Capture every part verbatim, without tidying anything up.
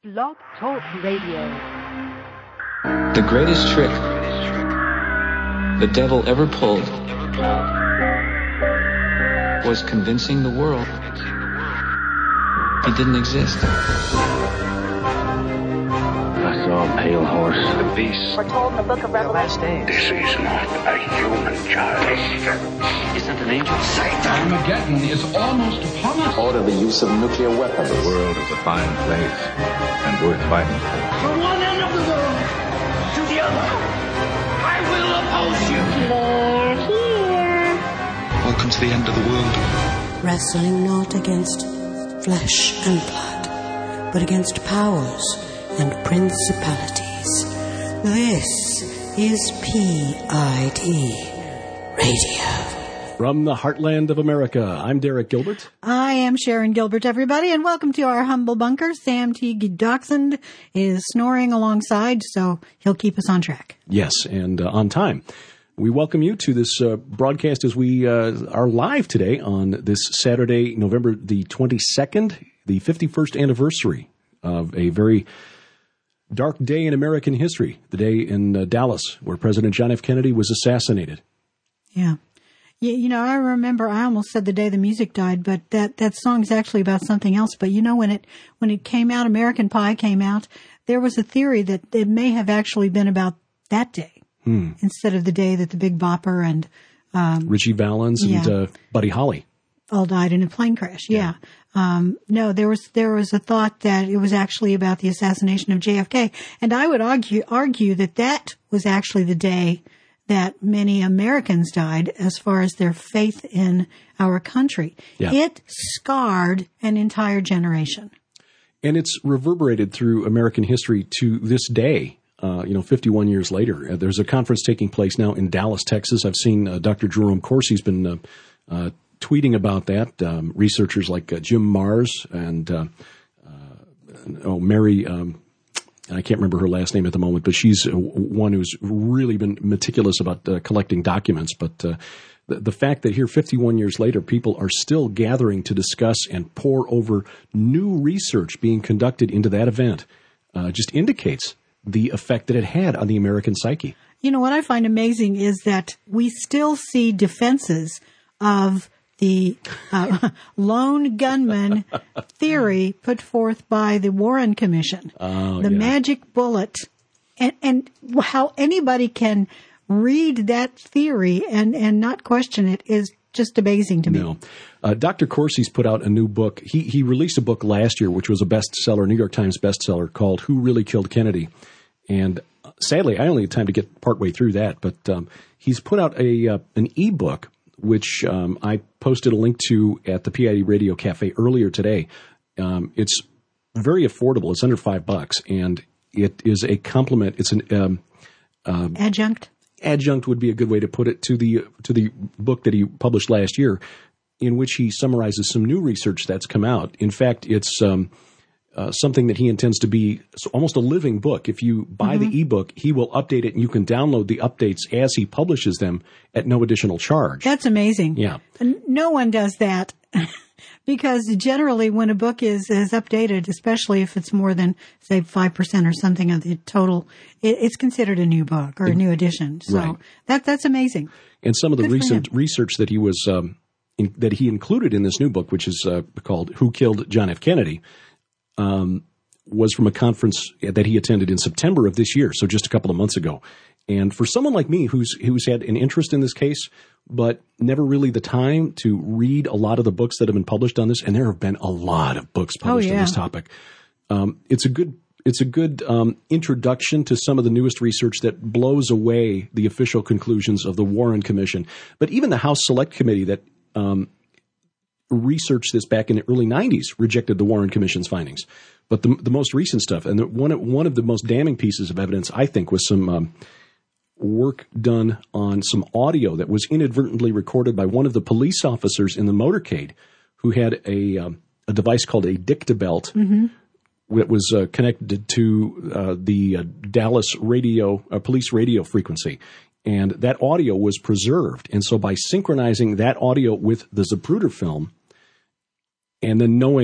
Blog Talk Radio. The greatest trick the devil ever pulled was convincing the world he didn't exist. I saw a pale horse. The beast. We're told in the book of Revelation. This is not a human child. Isn't an angel Satan? Armageddon is almost upon us. Order the use of nuclear weapons. The world is a fine place and worth fighting for. From one end of the world to the other, I will oppose you. They're here. Welcome to the end of the world. Wrestling not against flesh and blood, but against powers and principalities. This is P I D Radio. From the heartland of America, I'm Derek Gilbert. I am Sharon Gilbert, everybody, and welcome to our humble bunker. Sam T. Dachshund is snoring alongside, so he'll keep us on track. Yes, and uh, on time. We welcome you to this uh, broadcast as we uh, are live today on this Saturday, November the twenty-second, the fifty-first anniversary of a very dark day in American history, the day in uh, Dallas where President John F. Kennedy was assassinated. Yeah. You, you know, I remember, I almost said the day the music died, but that, that song's actually about something else. But you know, when it, when it came out, American Pie came out, there was a theory that it may have actually been about that day. Hmm. Instead of the day that the Big Bopper and um, Richie Valens yeah. and uh, Buddy Holly all died in a plane crash. Yeah. yeah. Um, no, there was there was a thought that it was actually about the assassination of J F K, and I would argue argue that that was actually the day that many Americans died as far as their faith in our country. Yeah. It scarred an entire generation, and it's reverberated through American history to this day. Uh, you know, fifty-one years later, uh, there's a conference taking place now in Dallas, Texas. I've seen uh, Doctor Jerome Corsi's been uh, uh, tweeting about that. Um, researchers like uh, Jim Mars and uh, uh, oh, Mary, um, I can't remember her last name at the moment, but she's one who's really been meticulous about uh, collecting documents. But uh, the, the fact that here, fifty-one years later, people are still gathering to discuss and pore over new research being conducted into that event uh, just indicates the effect that it had on the American psyche. You know, what I find amazing is that we still see defenses of the uh, lone gunman theory put forth by the Warren Commission. Oh, the yeah. magic bullet. And, and how anybody can read that theory and, and not question it is just amazing to me. No. Uh, Doctor Corsi's put out a new book. He he released a book last year, which was a bestseller, New York Times bestseller, called Who Really Killed Kennedy? And uh, sadly, I only had time to get partway through that. But um, he's put out a uh, an e-book, which um, I posted a link to at the P I D Radio Cafe earlier today. Um, it's very affordable. It's under five bucks, and it is a complement. It's an um, um, adjunct. Adjunct would be a good way to put it to the to the book that he published last year, in which he summarizes some new research that's come out. In fact, it's um, uh, something that he intends to be almost a living book. If you buy mm-hmm. the ebook, he will update it, and you can download the updates as he publishes them at no additional charge. That's amazing. Yeah. No one does that. Because generally when a book is, is updated, especially if it's more than, say, five percent or something of the total, it, it's considered a new book or a new edition. So right. that that's amazing. And some of the Good recent research that he was um, in, that he included in this new book, which is uh, called Who Killed John F. Kennedy, um, was from a conference that he attended in September of this year, so just a couple of months ago. And for someone like me who's who's had an interest in this case, but never really the time to read a lot of the books that have been published on this, and there have been a lot of books published oh, yeah. on this topic. Um, it's a good it's a good um, introduction to some of the newest research that blows away the official conclusions of the Warren Commission. But even the House Select Committee that um, researched this back in the early nineties rejected the Warren Commission's findings. But the, the most recent stuff, and the, one one of the most damning pieces of evidence, I think, was some Um, work done on some audio that was inadvertently recorded by one of the police officers in the motorcade who had a um, a device called a dictabelt mm-hmm. that was uh, connected to uh, the uh, Dallas radio uh, police radio frequency. And that audio was preserved. And so by synchronizing that audio with the Zapruder film and then knowing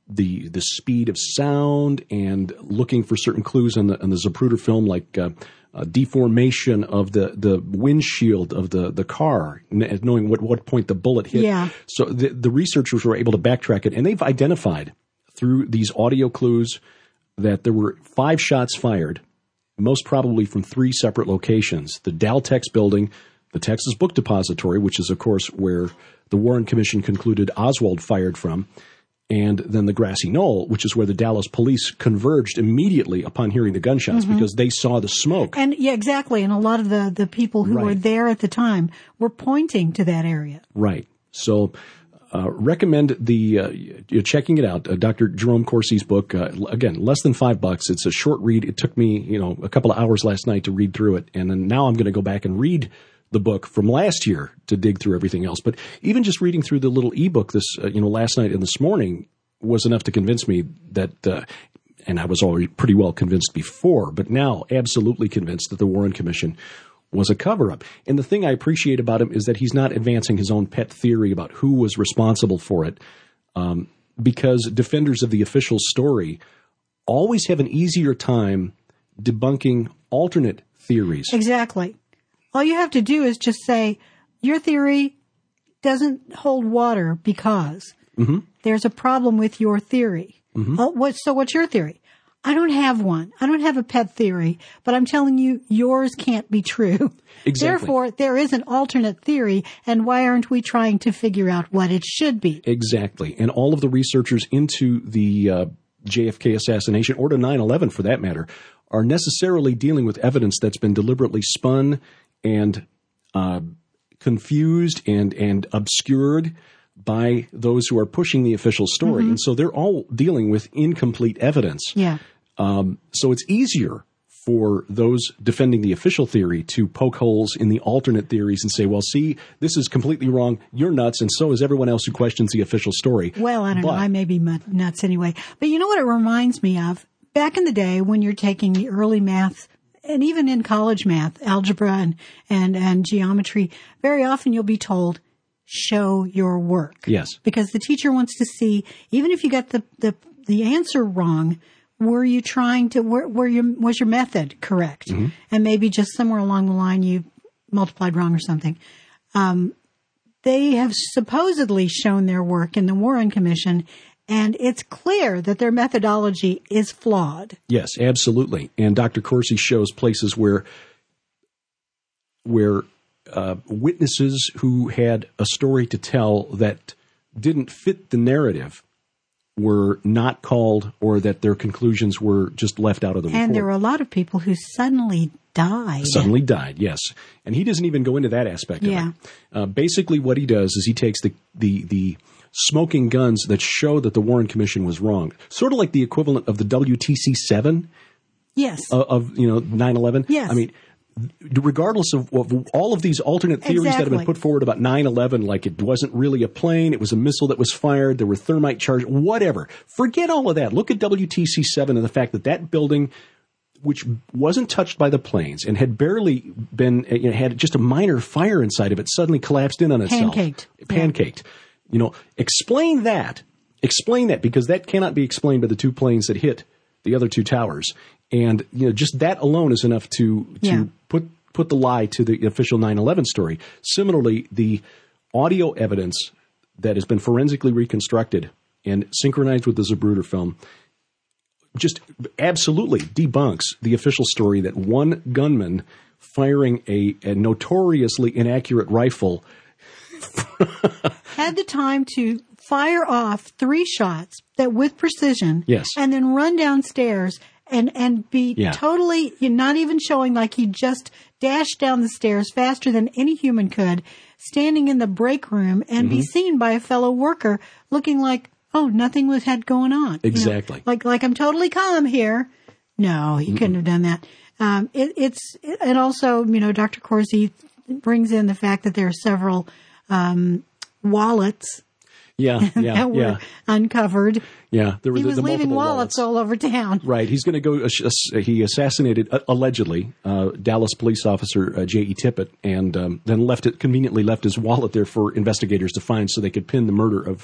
the the speed of sound and looking for certain clues on the on the Zapruder film, like uh, uh, deformation of the, the windshield of the, the car, knowing what, what point the bullet hit. Yeah. So the, the researchers were able to backtrack it, and they've identified through these audio clues that there were five shots fired, most probably from three separate locations: the Daltex building, the Texas Book Depository, which is, of course, where the Warren Commission concluded Oswald fired from, and then the grassy knoll, which is where the Dallas police converged immediately upon hearing the gunshots mm-hmm. because they saw the smoke. And yeah, exactly. And a lot of the, the people who right. were there at the time were pointing to that area. Right. So uh, recommend the uh, you're checking it out. Uh, Doctor Jerome Corsi's book. Uh, again, less than five bucks. It's a short read. It took me, you know, a couple of hours last night to read through it, and then now I'm going to go back and read the book from last year to dig through everything else. But even just reading through the little ebook this, uh, you know, last night and this morning was enough to convince me that, uh, and I was already pretty well convinced before, but now absolutely convinced that the Warren Commission was a cover-up. And the thing I appreciate about him is that he's not advancing his own pet theory about who was responsible for it, um, because defenders of the official story always have an easier time debunking alternate theories. Exactly. All you have to do is just say, your theory doesn't hold water because mm-hmm. there's a problem with your theory. Mm-hmm. Oh, what, so what's your theory? I don't have one. I don't have a pet theory, but I'm telling you, yours can't be true. Exactly. Therefore, there is an alternate theory, and why aren't we trying to figure out what it should be? Exactly. And all of the researchers into the uh, J F K assassination, or to nine eleven for that matter, are necessarily dealing with evidence that's been deliberately spun and uh, confused and and obscured by those who are pushing the official story. Mm-hmm. And so they're all dealing with incomplete evidence. Yeah. Um, so it's easier for those defending the official theory to poke holes in the alternate theories and say, well, see, this is completely wrong. You're nuts. And so is everyone else who questions the official story. Well, I don't but, know. I may be nuts anyway. But you know what it reminds me of? Back in the day when you're taking the early math, and even in college math, algebra and, and, and geometry, very often you'll be told, show your work. Yes. Because the teacher wants to see, even if you got the, the, the answer wrong, were you trying to, were, were your, was your method correct? Mm-hmm. And maybe just somewhere along the line you multiplied wrong or something. Um, they have supposedly shown their work in the Warren Commission, and it's clear that their methodology is flawed. Yes, absolutely. And Doctor Corsi shows places where where uh, witnesses who had a story to tell that didn't fit the narrative were not called, or that their conclusions were just left out of the report. And there were a lot of people who suddenly died. Suddenly died, yes. And he doesn't even go into that aspect yeah. of it. Uh, basically what he does is he takes the the the smoking guns that show that the Warren Commission was wrong, sort of like the equivalent of the W T C seven. Yes. Of, of you know, nine eleven. Yes. I mean, regardless of, of all of these alternate theories exactly. that have been put forward about nine eleven, like it wasn't really a plane, it was a missile that was fired, there were thermite charges, whatever. Forget all of that. Look at W T C seven and the fact that that building, which wasn't touched by the planes and had barely been, you know, had just a minor fire inside of it, suddenly collapsed in on itself. Pancaked. Pancaked. Yeah. You know, explain that. Explain that, because that cannot be explained by the two planes that hit the other two towers. And, you know, just that alone is enough to to yeah. put put the lie to the official nine eleven story. Similarly, the audio evidence that has been forensically reconstructed and synchronized with the Zapruder film just absolutely debunks the official story that one gunman firing a, a notoriously inaccurate rifle had the time to fire off three shots that with precision, yes, and then run downstairs and and be yeah. totally, you're not even showing like he just dashed down the stairs faster than any human could, standing in the break room and mm-hmm. be seen by a fellow worker looking like, oh, nothing was had going on. Exactly. You know, like like I'm totally calm here. No, he mm-hmm. couldn't have done that. Um, it, it's and also, you know, Doctor Corsi brings in the fact that there are several um, wallets. Yeah, yeah, that were yeah. uncovered. Yeah, there were he the, was the leaving wallets. wallets all over town. Right, he's going to go. Uh, he assassinated uh, allegedly uh, Dallas police officer uh, J E Tippit, and um, then left it conveniently left his wallet there for investigators to find, so they could pin the murder of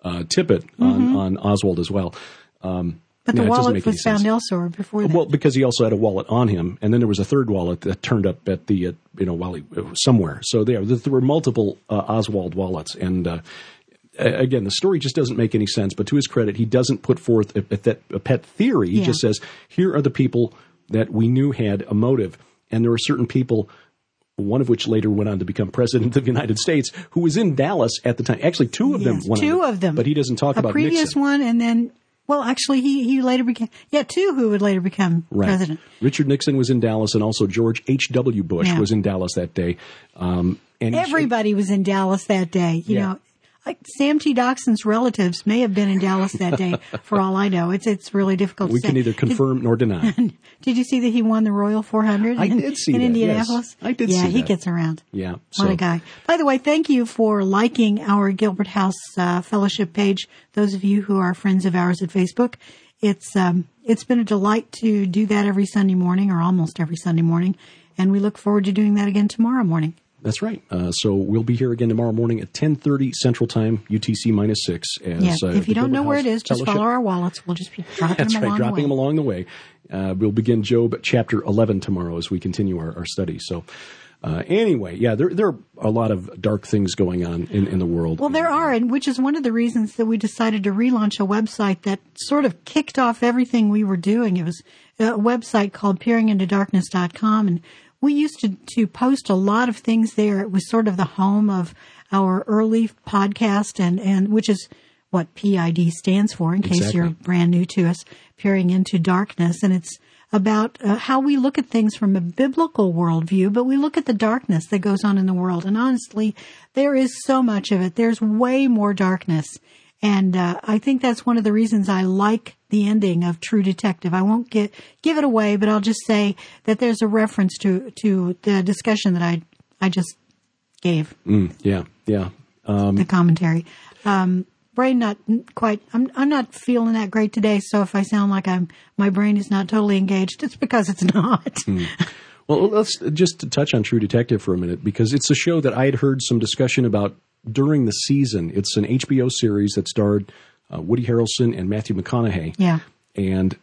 uh, Tippett on, mm-hmm. on Oswald as well. Um, but the yeah, wallet was found elsewhere before that. Well, because he also had a wallet on him, and then there was a third wallet that turned up at the, uh, you know, while he somewhere. So there, there were multiple uh, Oswald wallets, and uh, again, the story just doesn't make any sense. But to his credit, he doesn't put forth a, a, a pet theory. He yeah. just says, here are the people that we knew had a motive, and there are certain people, one of which later went on to become president of the United States, who was in Dallas at the time. Actually, two of yes, them went two on, of them, but he doesn't talk a about previous Nixon. one, and then. Well, actually, he, he later became, yeah, two who would later become right. president. Richard Nixon was in Dallas, and also George H W. Bush yeah. was in Dallas that day. Um, and Everybody he, was in Dallas that day. You yeah. know, like Sam T. Doxson's relatives may have been in Dallas that day, for all I know. It's it's really difficult we to say. We can neither confirm did, nor deny. Did you see that he won the Royal four hundred I in, did see in that, Indianapolis? Yes. I did yeah, see that. Yeah, he gets around. Yeah. So. What a guy. By the way, thank you for liking our Gilbert House uh, Fellowship page, those of you who are friends of ours at Facebook. It's um, it's been a delight to do that every Sunday morning, or almost every Sunday morning, and we look forward to doing that again tomorrow morning. That's right. Uh, so we'll be here again tomorrow morning at ten thirty Central Time, U T C minus six. As, yeah. uh, If you don't Gilbert know where House it is, just Fellowship. follow our wallets. We'll just be dropping That's them right, along dropping the way. them along the way. Uh, we'll begin Job chapter eleven tomorrow as we continue our, our study. So uh, anyway, yeah, there there are a lot of dark things going on in, in the world. Well, there are, and which is one of the reasons that we decided to relaunch a website that sort of kicked off everything we were doing. It was a website called peering into darkness dot com, and we used to, to post a lot of things there. It was sort of the home of our early podcast, and, and which is what P I D stands for, in case exactly. you're brand new to us, Peering into Darkness. And it's about uh, how we look at things from a biblical worldview, but we look at the darkness that goes on in the world. And honestly, there is so much of it. There's way more darkness. And uh, I think that's one of the reasons I like the ending of True Detective. I won't get, give it away, but I'll just say that there's a reference to, to the discussion that I I just gave. Mm, yeah, yeah. Um, the commentary. Um, brain not quite, I'm I'm not feeling that great today, so if I sound like I'm my brain is not totally engaged, it's because it's not. mm. Well, let's just touch on True Detective for a minute, because it's a show that I had heard some discussion about during the season. It's an H B O series that starred uh, Woody Harrelson and Matthew McConaughey. Yeah. And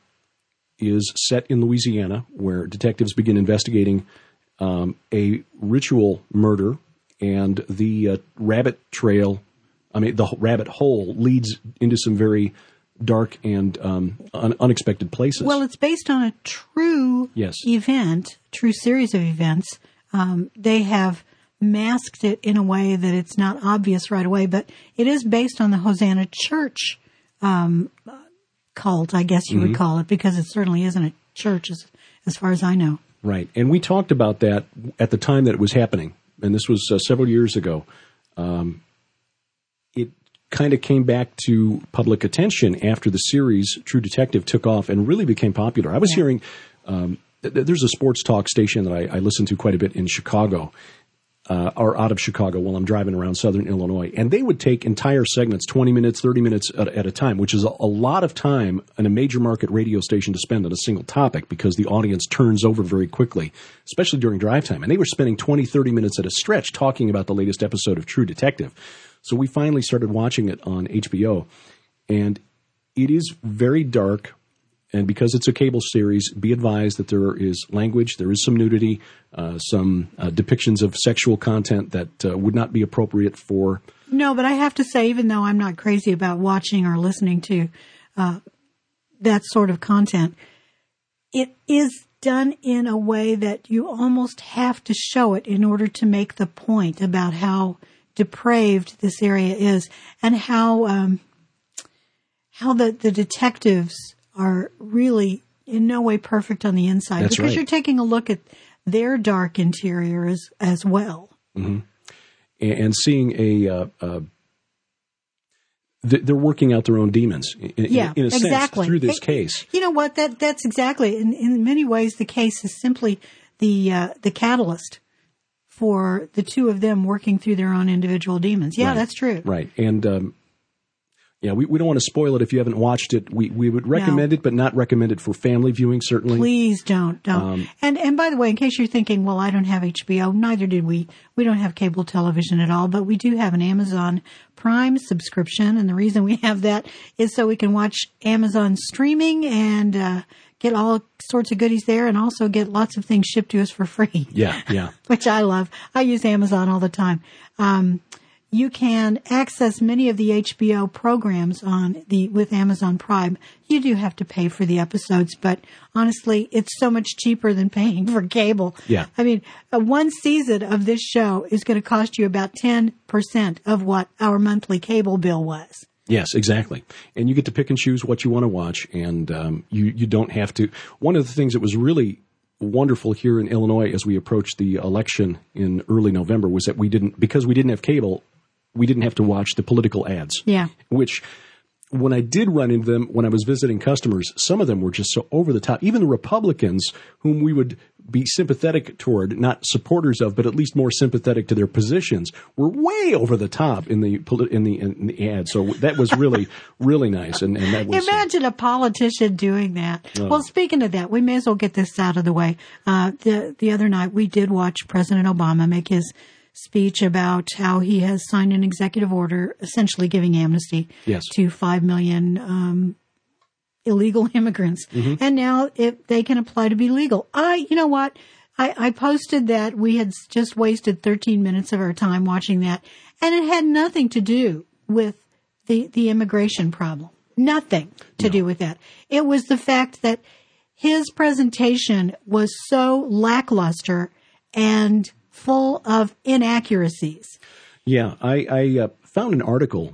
is set in Louisiana, where detectives begin investigating um, a ritual murder, and the uh, rabbit trail, I mean, the rabbit hole leads into some very dark and um, un- unexpected places. Well, it's based on a true yes. event, true series of events. Um, they have masked it in a way that it's not obvious right away, but it is based on the Hosanna Church um, cult, I guess you mm-hmm. would call it, because it certainly isn't a church as, as far as I know. Right. And we talked about that at the time that it was happening, and this was uh, several years ago. Um, it kind of came back to public attention after the series True Detective took off and really became popular. I was yeah. hearing um, th- there's a sports talk station that I, I listen to quite a bit in Chicago, uh, or out of Chicago while I'm driving around southern Illinois. And they would take entire segments, twenty minutes, thirty minutes at, at a time, which is a, a lot of time in a major market radio station to spend on a single topic, because the audience turns over very quickly, especially during drive time. And they were spending twenty, thirty minutes at a stretch talking about the latest episode of True Detective. So we finally started watching it on H B O, and it is very dark. And because it's a cable series, be advised that there is language, there is some nudity, uh, some uh, depictions of sexual content that uh, would not be appropriate for... No, but I have to say, even though I'm not crazy about watching or listening to uh, that sort of content, it is done in a way that you almost have to show it in order to make the point about how depraved this area is, and how um, how the, the detectives are really in no way perfect on the inside. That's because right. You're taking a look at their dark interior as, as well. Mm-hmm. And, and seeing a, uh, uh, th- they're working out their own demons in, yeah, in a exactly. sense through this it, case. You know what? That that's exactly, in, in many ways, the case is simply the uh, the catalyst for the two of them working through their own individual demons. Yeah, right. that's true. Right. And, um, Yeah, we, we don't want to spoil it if you haven't watched it. We we would recommend No. it, but not recommend it for family viewing, certainly. Please don't, don't. Um, and and by the way, in case you're thinking, well, I don't have H B O, neither did we. We don't have cable television at all, but we do have an Amazon Prime subscription, and the reason we have that is so we can watch Amazon streaming and uh, get all sorts of goodies there, and also get lots of things shipped to us for free. Yeah, yeah. Which I love. I use Amazon all the time. Um, You can access many of the H B O programs on the with Amazon Prime. You do have to pay for the episodes, but honestly, it's so much cheaper than paying for cable. Yeah. I mean, uh, one season of this show is going to cost you about ten percent of what our monthly cable bill was. Yes, exactly. And you get to pick and choose what you want to watch, and um, you, you don't have to. One of the things that was really wonderful here in Illinois as we approached the election in early November was that we didn't, because we didn't have cable, we didn't have to watch the political ads. Yeah. Which, when I did run into them, when I was visiting customers, some of them were just so over the top. Even the Republicans, whom we would be sympathetic toward, not supporters of, but at least more sympathetic to their positions, were way over the top in the in the, in the ad. So that was really, really nice. And, and that was, Imagine a politician doing that. Oh. Well, speaking of that, we may as well get this out of the way. Uh, the the other night, we did watch President Obama make his speech about how he has signed an executive order essentially giving amnesty yes. to five million um, illegal immigrants. Mm-hmm. And now if they can apply to be legal. I, you know what? I, I posted that we had just wasted thirteen minutes of our time watching that, and it had nothing to do with the, the immigration problem. Nothing to no. do with that. It was the fact that his presentation was so lackluster and full of inaccuracies. Yeah, I, I uh, found an article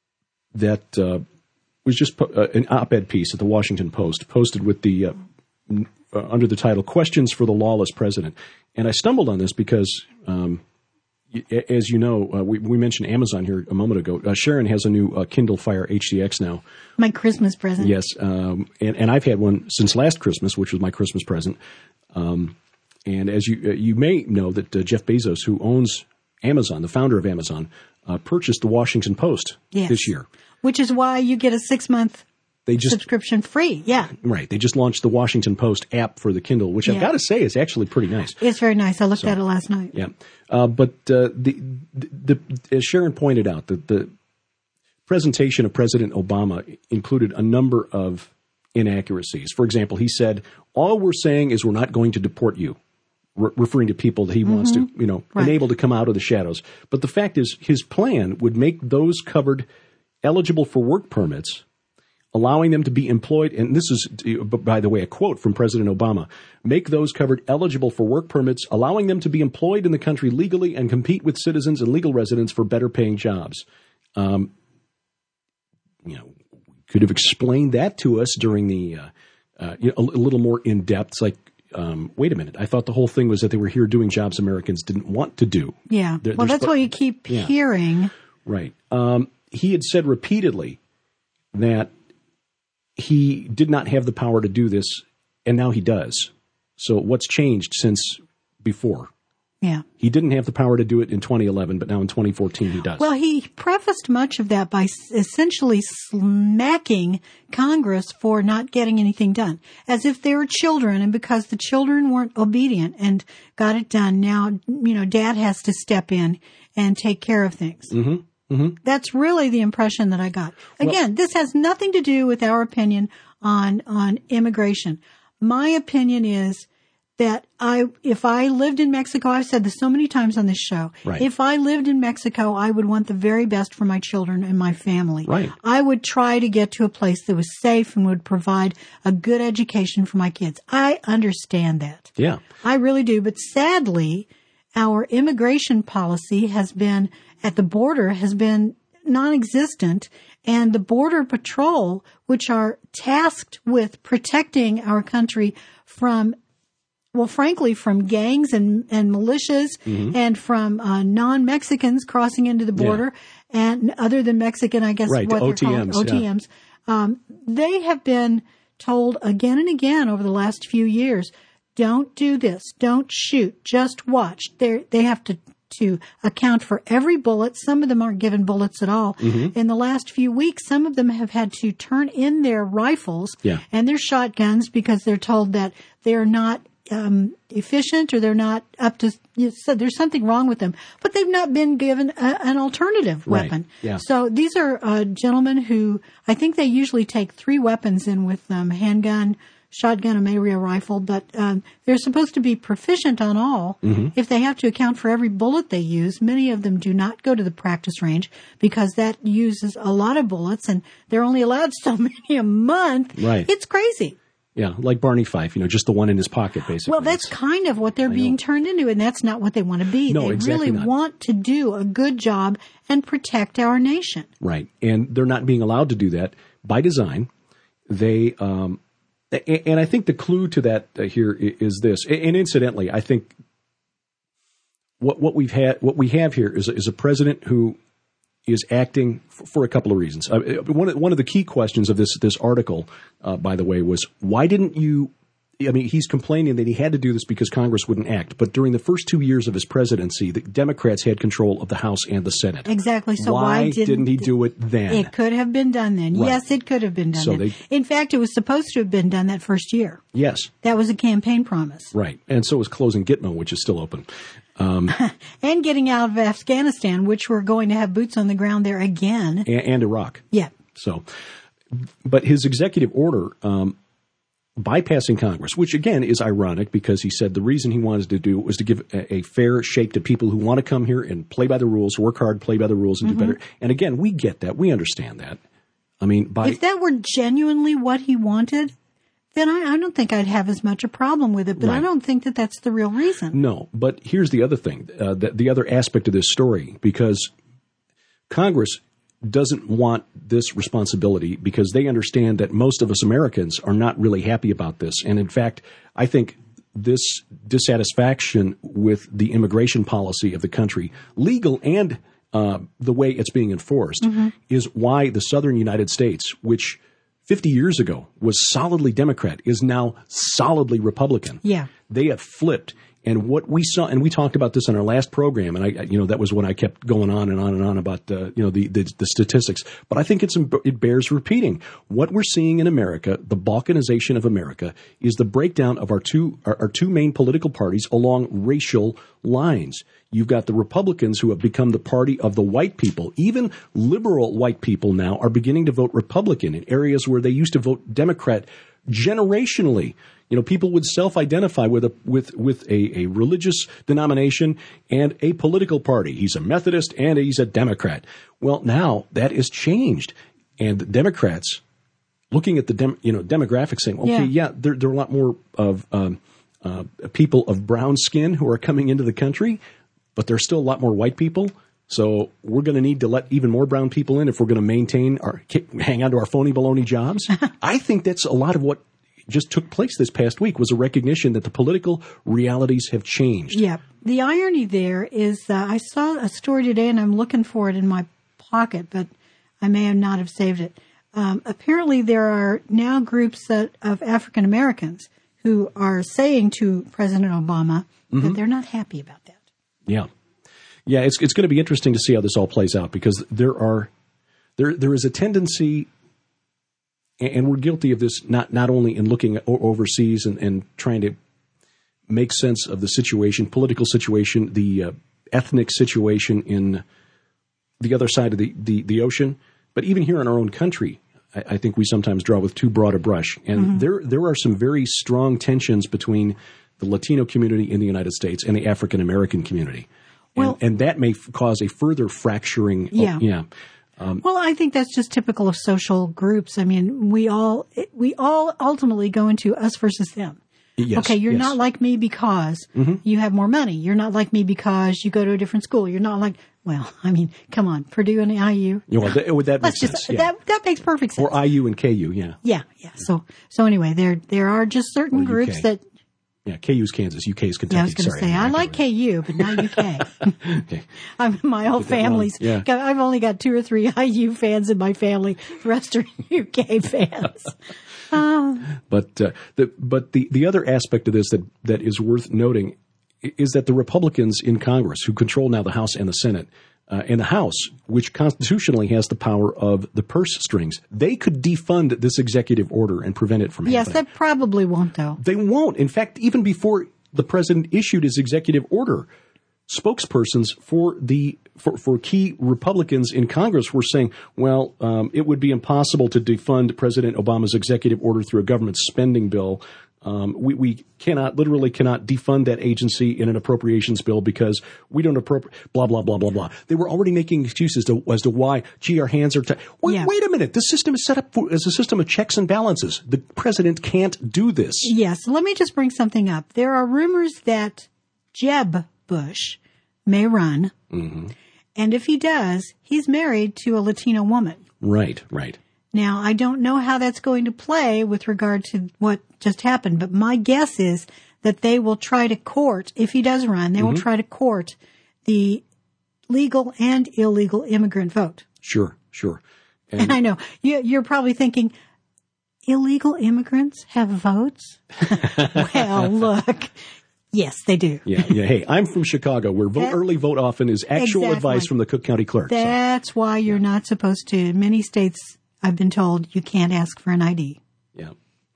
that uh, was just po- uh, an op-ed piece at the Washington Post, posted with the uh, n- uh, under the title "Questions for the Lawless President," and I stumbled on this because, um, y- as you know, uh, we, we mentioned Amazon here a moment ago. Uh, Sharon has a new uh, Kindle Fire H D X now. My Christmas present. Yes, um, and, and I've had one since last Christmas, which was my Christmas present. Um, And as you uh, you may know that uh, Jeff Bezos, who owns Amazon, the founder of Amazon, uh, purchased the Washington Post yes. this year. Which is why you get a six-month they just, subscription free. Yeah. Right. They just launched the Washington Post app for the Kindle, which yeah. I've got to say is actually pretty nice. It's very nice. I looked so, at it last night. Yeah. Uh, but uh, the, the, the as Sharon pointed out, the, the presentation of President Obama included a number of inaccuracies. For example, he said, all we're saying is we're not going to deport you. Re- referring to people that he mm-hmm. wants to, you know, right. enable to come out of the shadows. But the fact is, his plan would make those covered eligible for work permits, allowing them to be employed. And this is, by the way, a quote from President Obama: make those covered eligible for work permits, allowing them to be employed in the country legally and compete with citizens and legal residents for better paying jobs. Um, you know, could have explained that to us during the, uh, uh, you know, a, a little more in depth. It's like, Um, wait a minute. I thought the whole thing was that they were here doing jobs Americans didn't want to do. Yeah. They're, well, they're that's sp- what you keep yeah. hearing. Right. Um, he had said repeatedly that he did not have the power to do this, and now he does. So what's changed since before? Yeah. He didn't have the power to do it in twenty eleven, but now in twenty fourteen he does. Well, he prefaced much of that by essentially smacking Congress for not getting anything done, as if they were children, and because the children weren't obedient and got it done, now, you know, Dad has to step in and take care of things. Mm-hmm. Mm-hmm. That's really the impression that I got. Again, well, this has nothing to do with our opinion on on immigration. My opinion is that I, if I lived in Mexico, I've said this so many times on this show. Right. If I lived in Mexico, I would want the very best for my children and my family. Right. I would try to get to a place that was safe and would provide a good education for my kids. I understand that. Yeah. I really do. But sadly, our immigration policy has been, at the border, has been non-existent. And the Border Patrol, which are tasked with protecting our country from Well, frankly, from gangs and, and militias mm-hmm. and from uh, non-Mexicans crossing into the border, yeah. and other than Mexican, I guess right, what O they're T Ms, called, O T Ms, yeah. um, they have been told again and again over the last few years, don't do this, don't shoot, just watch. They they have to to account for every bullet. Some of them aren't given bullets at all. Mm-hmm. In the last few weeks, some of them have had to turn in their rifles yeah. and their shotguns because they're told that they're not um, efficient or they're not up to, you know, so there's something wrong with them. But they've not been given a, an alternative right. weapon. Yeah. So these are uh, gentlemen who, I think they usually take three weapons in with them, handgun, shotgun, and maybe a rifle, but um, they're supposed to be proficient on all. Mm-hmm. If they have to account for every bullet they use, many of them do not go to the practice range because that uses a lot of bullets, and they're only allowed so many a month. Right. It's crazy. Yeah, like Barney Fife, you know, just the one in his pocket, basically. Well, that's it's, kind of what they're I being know. turned into, and that's not what they want to be. No, they exactly really not. want to do a good job and protect our nation. Right. And they're not being allowed to do that by design. They, um, and I think the clue to that here is this. And incidentally, I think what what we've had, what we have here is is a president who is acting for a couple of reasons. Uh, one of, one of the key questions of this this article, uh, by the way, was why didn't you? I mean, he's complaining that he had to do this because Congress wouldn't act. But during the first two years of his presidency, the Democrats had control of the House and the Senate. Exactly. So why, why didn't, didn't he do it then? It could have been done then. Right. Yes, it could have been done so then. They, In fact, it was supposed to have been done that first year. Yes. That was a campaign promise. Right. And so was closing Gitmo, which is still open. Um, and getting out of Afghanistan, which we're going to have boots on the ground there again. And, and Iraq. Yeah. So, but his executive order, um, bypassing Congress, which again is ironic because he said the reason he wanted to do it was to give a, a fair shake to people who want to come here and play by the rules, work hard, play by the rules, and mm-hmm. do better. And again, we get that. We understand that. I mean, by if that were genuinely what he wanted, then I, I don't think I'd have as much a problem with it. But right. I don't think that that's the real reason. No, but here's the other thing, uh, the, the other aspect of this story, because Congress doesn't want this responsibility because they understand that most of us Americans are not really happy about this. And in fact, I think this dissatisfaction with the immigration policy of the country, legal and uh, the way it's being enforced, mm-hmm. is why the southern United States, which fifty years ago was solidly Democrat, is now solidly Republican. Yeah. They have flipped. And what we saw, and we talked about this in our last program, and I, you know, that was when I kept going on and on and on about the, you know, the, the, the statistics. But I think it's, it bears repeating. What we're seeing in America, the balkanization of America, is the breakdown of our two, our, our two main political parties along racial lines. You've got the Republicans who have become the party of the white people. Even liberal white people now are beginning to vote Republican in areas where they used to vote Democrat generationally. You know, people would self-identify with a with with a, a religious denomination and a political party. He's a Methodist and he's a Democrat. Well, now that is changed, and the Democrats, looking at the dem, you know demographics, saying, okay, yeah, yeah there, there are a lot more of um, uh, people of brown skin who are coming into the country, but there's still a lot more white people. So we're going to need to let even more brown people in if we're going to maintain our hang on to our phony baloney jobs. I think that's a lot of what just took place this past week, was a recognition that the political realities have changed. Yeah. The irony there is uh, I saw a story today, and I'm looking for it in my pocket, but I may have not have saved it. Um, apparently there are now groups that, of African Americans who are saying to President Obama mm-hmm. that they're not happy about that. Yeah. Yeah, it's it's going to be interesting to see how this all plays out, because there are there there is a tendency, and we're guilty of this not, not only in looking at overseas and, and trying to make sense of the situation, political situation, the uh, ethnic situation in the other side of the, the, the ocean, but even here in our own country, I, I think we sometimes draw with too broad a brush. And mm-hmm. there there are some very strong tensions between the Latino community in the United States and the African American community. Well, and, and that may f- cause a further fracturing. Yeah. Of, yeah. Um, well, I think that's just typical of social groups. I mean, we all we all ultimately go into us versus them. Yes, okay, you're yes. not like me because mm-hmm. you have more money. You're not like me because you go to a different school. You're not like, well, I mean, come on, Purdue and I U. Yeah, well, that, would that make Let's sense? Just, yeah. That that makes perfect sense. Or I U and K U, yeah. Yeah, yeah. So so anyway, there there are just certain or groups U K. that. Yeah, K U's Kansas, U K's Kentucky. Yeah, I was going to say, I like K U, but not U K. Okay. I'm, my whole family's, yeah. I've only got two or three I U fans in my family. The rest are U K fans. uh, but uh, the but the, the other aspect of this that, that is worth noting is that the Republicans in Congress, who control now the House and the Senate, uh, and the House, which constitutionally has the power of the purse strings, they could defund this executive order and prevent it from yes, happening. Yes, they probably won't, though. They won't. In fact, even before the president issued his executive order, spokespersons for the for, for key Republicans in Congress were saying, well, um, it would be impossible to defund President Obama's executive order through a government spending bill. Um, we, we cannot, literally cannot defund that agency in an appropriations bill because we don't appropriate, blah, blah, blah, blah, blah. They were already making excuses to, as to why, gee, our hands are tied. Wait, yeah. wait a minute. This system is set up for, as a system of checks and balances. The president can't do this. Yes. Let me just bring something up. There are rumors that Jeb Bush may run. Mm-hmm. And if he does, he's married to a Latino woman. Right, right. Now, I don't know how that's going to play with regard to what just happened, but my guess is that they will try to court, if he does run, they mm-hmm. will try to court the legal and illegal immigrant vote. Sure, sure. And, and I know, you, you're probably thinking, illegal immigrants have votes? Well, look. Yes, they do. Yeah, yeah. Hey, I'm from Chicago, where vote that, early, vote often is actual exactly. advice from the Cook County clerk. That's so. why you're not supposed to. In many states, I've been told you can't ask for an I D. Yeah.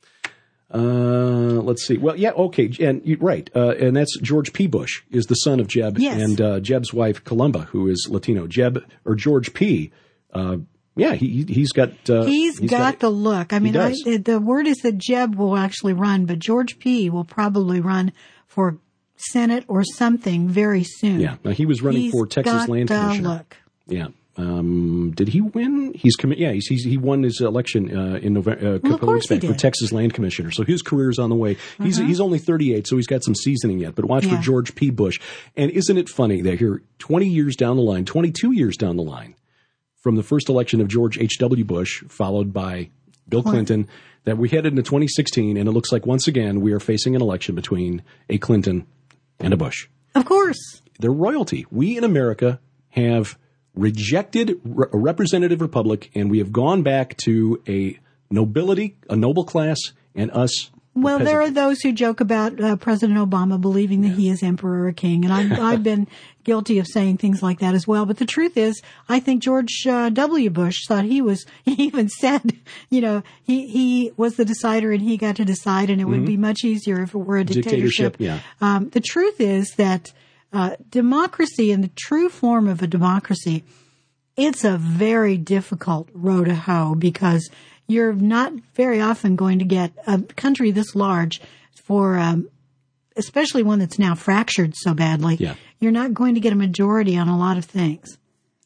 Uh, let's see. Well, yeah, okay, and you're right, uh, and that's George P. Bush is the son of Jeb, yes. and uh, Jeb's wife Columba, who is Latino. Jeb or George P. Uh, yeah, he he's got uh, he's, he's got, got the look. I mean, I, the word is that Jeb will actually run, but George P. will probably run for Senate or something very soon. Yeah, now he was running he's for Texas got Land the Commissioner. Look. Yeah. Um, did he win? He's commi- yeah, he's, he's he won his election uh, in November. Uh, well, of course he did. For Texas Land Commissioner. So his career's on the way. He's uh-huh. he's only thirty-eight, so he's got some seasoning yet. But watch yeah. for George P. Bush. And isn't it funny that here, twenty years down the line, twenty-two years down the line, from the first election of George H W. Bush, followed by Bill Clinton, that we headed into twenty sixteen, and it looks like once again we are facing an election between a Clinton and a Bush. Of course. They're royalty. We in America have rejected re- a representative republic, and we have gone back to a nobility, a noble class, and us. Well, the there are those who joke about uh, President Obama believing that yeah. he is emperor or king, and I've, I've been guilty of saying things like that as well. But the truth is, I think George uh, W. Bush thought he was, he even said, you know, he, he was the decider and he got to decide, and it mm-hmm. would be much easier if it were a dictatorship. dictatorship yeah. Um, the truth is that uh, democracy, in the true form of a democracy, it's a very difficult row to hoe because you're not very often going to get a country this large for, um, especially one that's now fractured so badly. Yeah. You're not going to get a majority on a lot of things.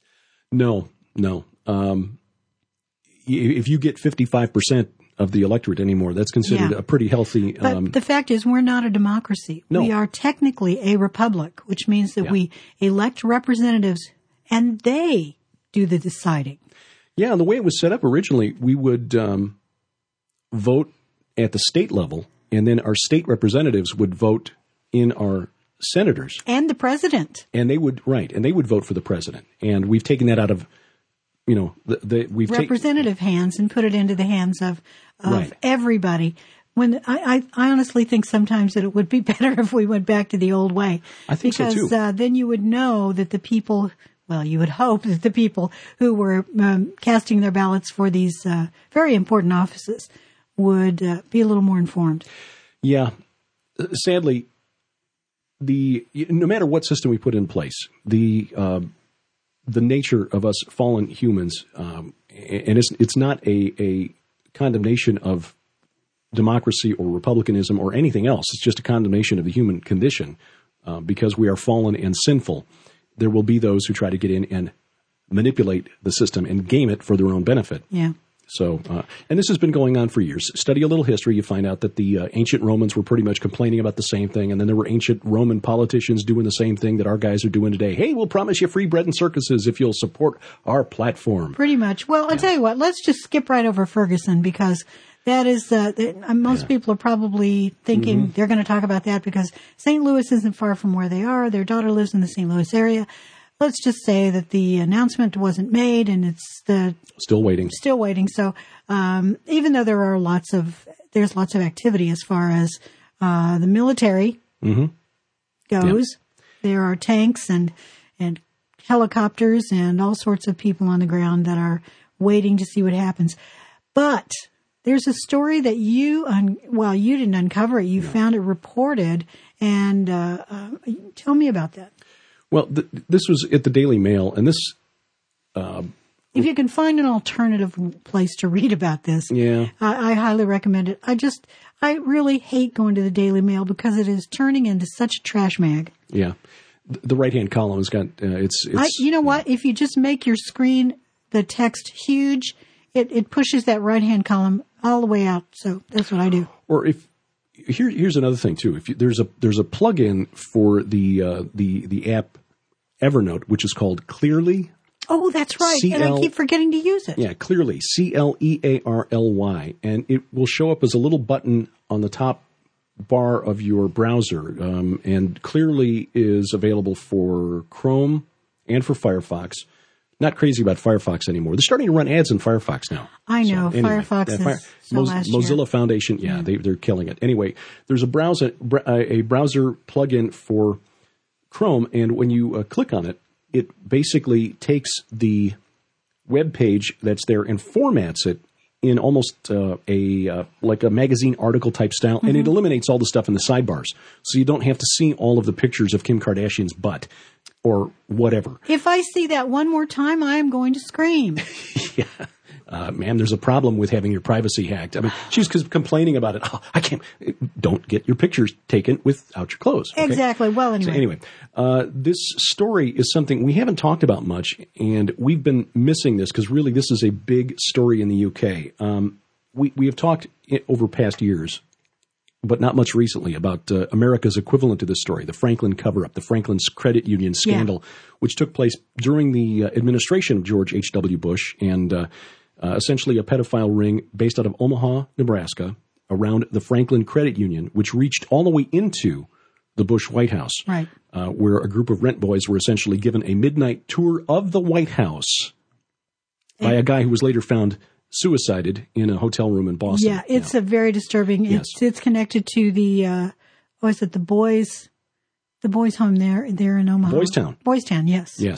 No, no. Um, if you get fifty-five percent of the electorate anymore, that's considered yeah. a pretty healthy. But Um, the fact is, we're not a democracy. No. We are technically a republic, which means that yeah. we elect representatives and they do the deciding. Yeah, and the way it was set up originally, we would um, vote at the state level, and then our state representatives would vote in our senators. And the president. And they would, right, and they would vote for the president. And we've taken that out of, you know, the, the we've representative ta- hands and put it into the hands of, of right. everybody. When I, I, I honestly think sometimes that it would be better if we went back to the old way. I think because, so too. Because uh, then you would know that the people, well, you would hope that the people who were um, casting their ballots for these uh, very important offices would uh, be a little more informed. Yeah. Sadly, the no matter what system we put in place, the uh, the nature of us fallen humans, um, and it's it's not a, a condemnation of democracy or republicanism or anything else. It's just a condemnation of the human condition uh, because we are fallen and sinful. There will be those who try to get in and manipulate the system and game it for their own benefit. Yeah. So, uh, and this has been going on for years. Study a little history, you find out that the uh, ancient Romans were pretty much complaining about the same thing, and then there were ancient Roman politicians doing the same thing that our guys are doing today. Hey, we'll promise you free bread and circuses if you'll support our platform. Pretty much. Well, I'll yeah. tell you what, let's just skip right over Ferguson because that is, uh, uh, most yeah. people are probably thinking mm-hmm. they're going to talk about that because Saint Louis isn't far from where they are. Their daughter lives in the Saint Louis area. Let's just say that the announcement wasn't made and it's the still waiting. Still waiting. So um, even though there are lots of there's lots of activity as far as uh, the military mm-hmm. goes. Yeah. There are tanks and and helicopters and all sorts of people on the ground that are waiting to see what happens. But there's a story that you, un- well, you didn't uncover it. You no. found it reported. And uh, uh, tell me about that. Well, th- this was at the Daily Mail, and this... Uh, if you can find an alternative place to read about this, yeah. I, I highly recommend it. I just, I really hate going to the Daily Mail because it is turning into such a trash mag. Yeah. The right-hand column has got, uh, it's... it's I, you know what? If you just make your screen, the text huge, it, it pushes that right-hand column all the way out. So that's what I do. Or if, here, here's another thing too. If you, there's a, there's a plug-in for the, uh, the, the app Evernote, which is called Clearly. Oh, that's right. C L- and I keep forgetting to use it. Yeah, Clearly, C L E A R L Y. And it will show up as a little button on the top bar of your browser. Um, and Clearly is available for Chrome and for Firefox. Not crazy about Firefox anymore. They're starting to run ads in Firefox now. I know. So, anyway, Firefox is Fire- so Mo- last Mozilla year. Foundation, yeah, yeah. They, they're killing it. Anyway, there's a browser, a browser plugin for Chrome, and when you uh, click on it, it basically takes the web page that's there and formats it in almost uh, a uh, like a magazine article type style, mm-hmm. and it eliminates all the stuff in the sidebars, so you don't have to see all of the pictures of Kim Kardashian's butt or whatever. If I see that one more time, I am going to scream. yeah. Uh, ma'am, there's a problem with having your privacy hacked. I mean, she's complaining about it. Oh, I can't. Don't get your pictures taken without your clothes. Okay? Exactly. Well, anyway. So anyway, uh, this story is something we haven't talked about much, and we've been missing this because really this is a big story in the U K. Um, we, we have talked over past years, but not much recently, about uh, America's equivalent to this story, the Franklin cover-up, the Franklin's credit union scandal, yeah. which took place during the uh, administration of George H W. Bush, and uh, uh, essentially a pedophile ring based out of Omaha, Nebraska, around the Franklin Credit Union, which reached all the way into the Bush White House, right. uh, where a group of rent boys were essentially given a midnight tour of the White House and by a guy who was later found suicided in a hotel room in Boston. Yeah, it's yeah. a very disturbing. Yes. It's it's connected to the uh, what is it? The boys, the boys' home there there in Omaha. Boys Town. Boys Town. Yes. Yes.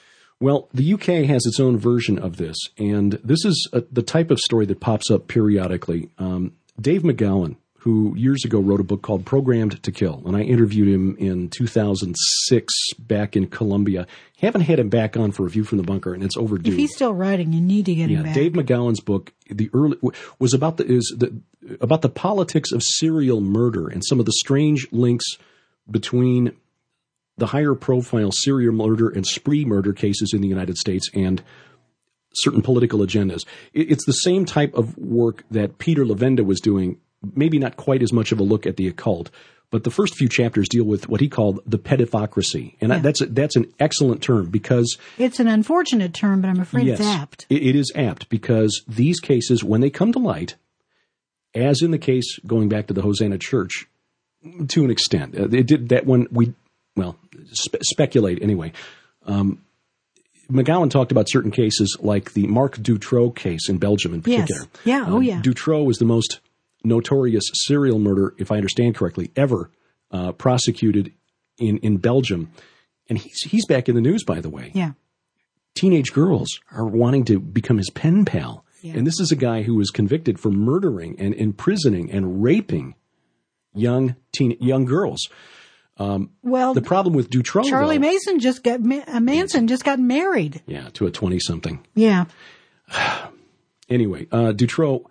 Well, the U K has its own version of this, and this is a, the type of story that pops up periodically. Um, Dave McGowan, who years ago wrote a book called Programmed to Kill, and I interviewed him in two thousand six back in Columbia. Haven't had him back on for Review from the Bunker, and it's overdue. If he's still writing, you need to get yeah, him back. Dave McGowan's book, the early was about the is the about the politics of serial murder and some of the strange links between the higher profile serial murder and spree murder cases in the United States and certain political agendas. It's the same type of work that Peter Levenda was doing, maybe not quite as much of a look at the occult, but the first few chapters deal with what he called the pedifocracy. And yeah. that's a, that's an excellent term because... It's an unfortunate term, but I'm afraid yes, it's apt. It, it is apt because these cases, when they come to light, as in the case going back to the Hosanna Church, to an extent, it did that one we... Well, spe- speculate anyway. Um, McGowan talked about certain cases like the Marc Dutroux case in Belgium in particular. Yes. Yeah, oh um, yeah. Dutroux was the most notorious serial murder, if I understand correctly, ever uh, prosecuted in, in Belgium. And he's, he's back in the news, by the way. Yeah. Teenage girls are wanting to become his pen pal. Yeah. And this is a guy who was convicted for murdering and imprisoning and raping young teen, young girls. Um, well, the problem with Dutroux, Charlie though, Mason just got uh, Manson just got married. Yeah, to a twenty-something. Yeah. Anyway, uh, Dutroux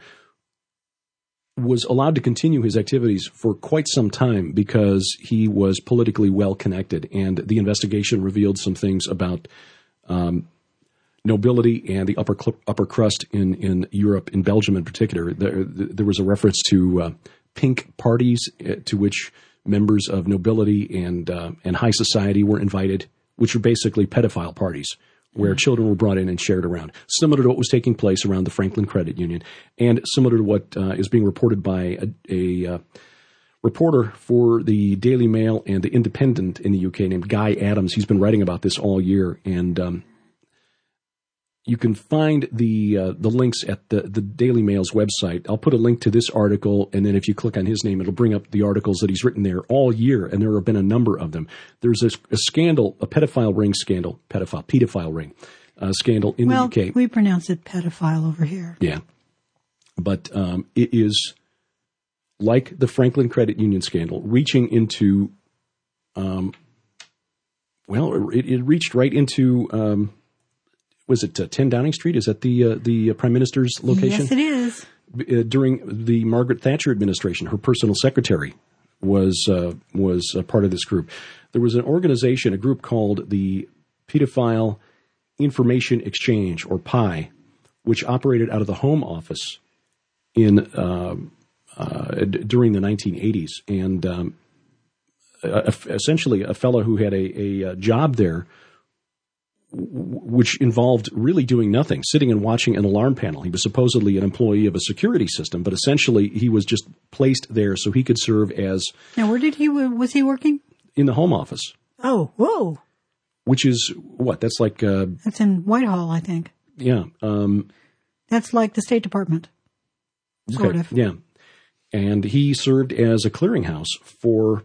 was allowed to continue his activities for quite some time because he was politically well connected, and the investigation revealed some things about um, nobility and the upper cl- upper crust in, in Europe, in Belgium in particular. There, there was a reference to uh, pink parties uh, to which members of nobility and uh, and high society were invited, which were basically pedophile parties where mm-hmm. children were brought in and shared around, similar to what was taking place around the Franklin Credit Union, and similar to what uh, is being reported by a, a uh, reporter for the Daily Mail and the Independent in the U K named Guy Adams. He's been writing about this all year, and um, you can find the uh, the links at the, the Daily Mail's website. I'll put a link to this article, and then if you click on his name, it'll bring up the articles that he's written there all year, and there have been a number of them. There's a, a scandal, a pedophile ring scandal, pedophile, pedophile ring uh, scandal in well, the U K. We pronounce it pedophile over here. Yeah. But um, it is like the Franklin Credit Union scandal, reaching into, um, well, it, it reached right into... Um, Was it uh, ten Downing Street? Is that the uh, the uh, Prime Minister's location? Yes, it is. Uh, during the Margaret Thatcher administration, her personal secretary was uh, was a part of this group. There was an organization, a group called the Pedophile Information Exchange, or P I, which operated out of the Home Office in uh, uh, d- during the nineteen eighties, and um, uh, essentially a fellow who had a, a job there, which involved really doing nothing, sitting and watching an alarm panel. He was supposedly an employee of a security system, but essentially he was just placed there so he could serve as... Now, where did he, was he working? In the Home Office. Oh, whoa. Which is, what, that's like... Uh, that's in Whitehall, I think. Yeah. Um, that's like the State Department, sort okay, of. Yeah. And he served as a clearinghouse for...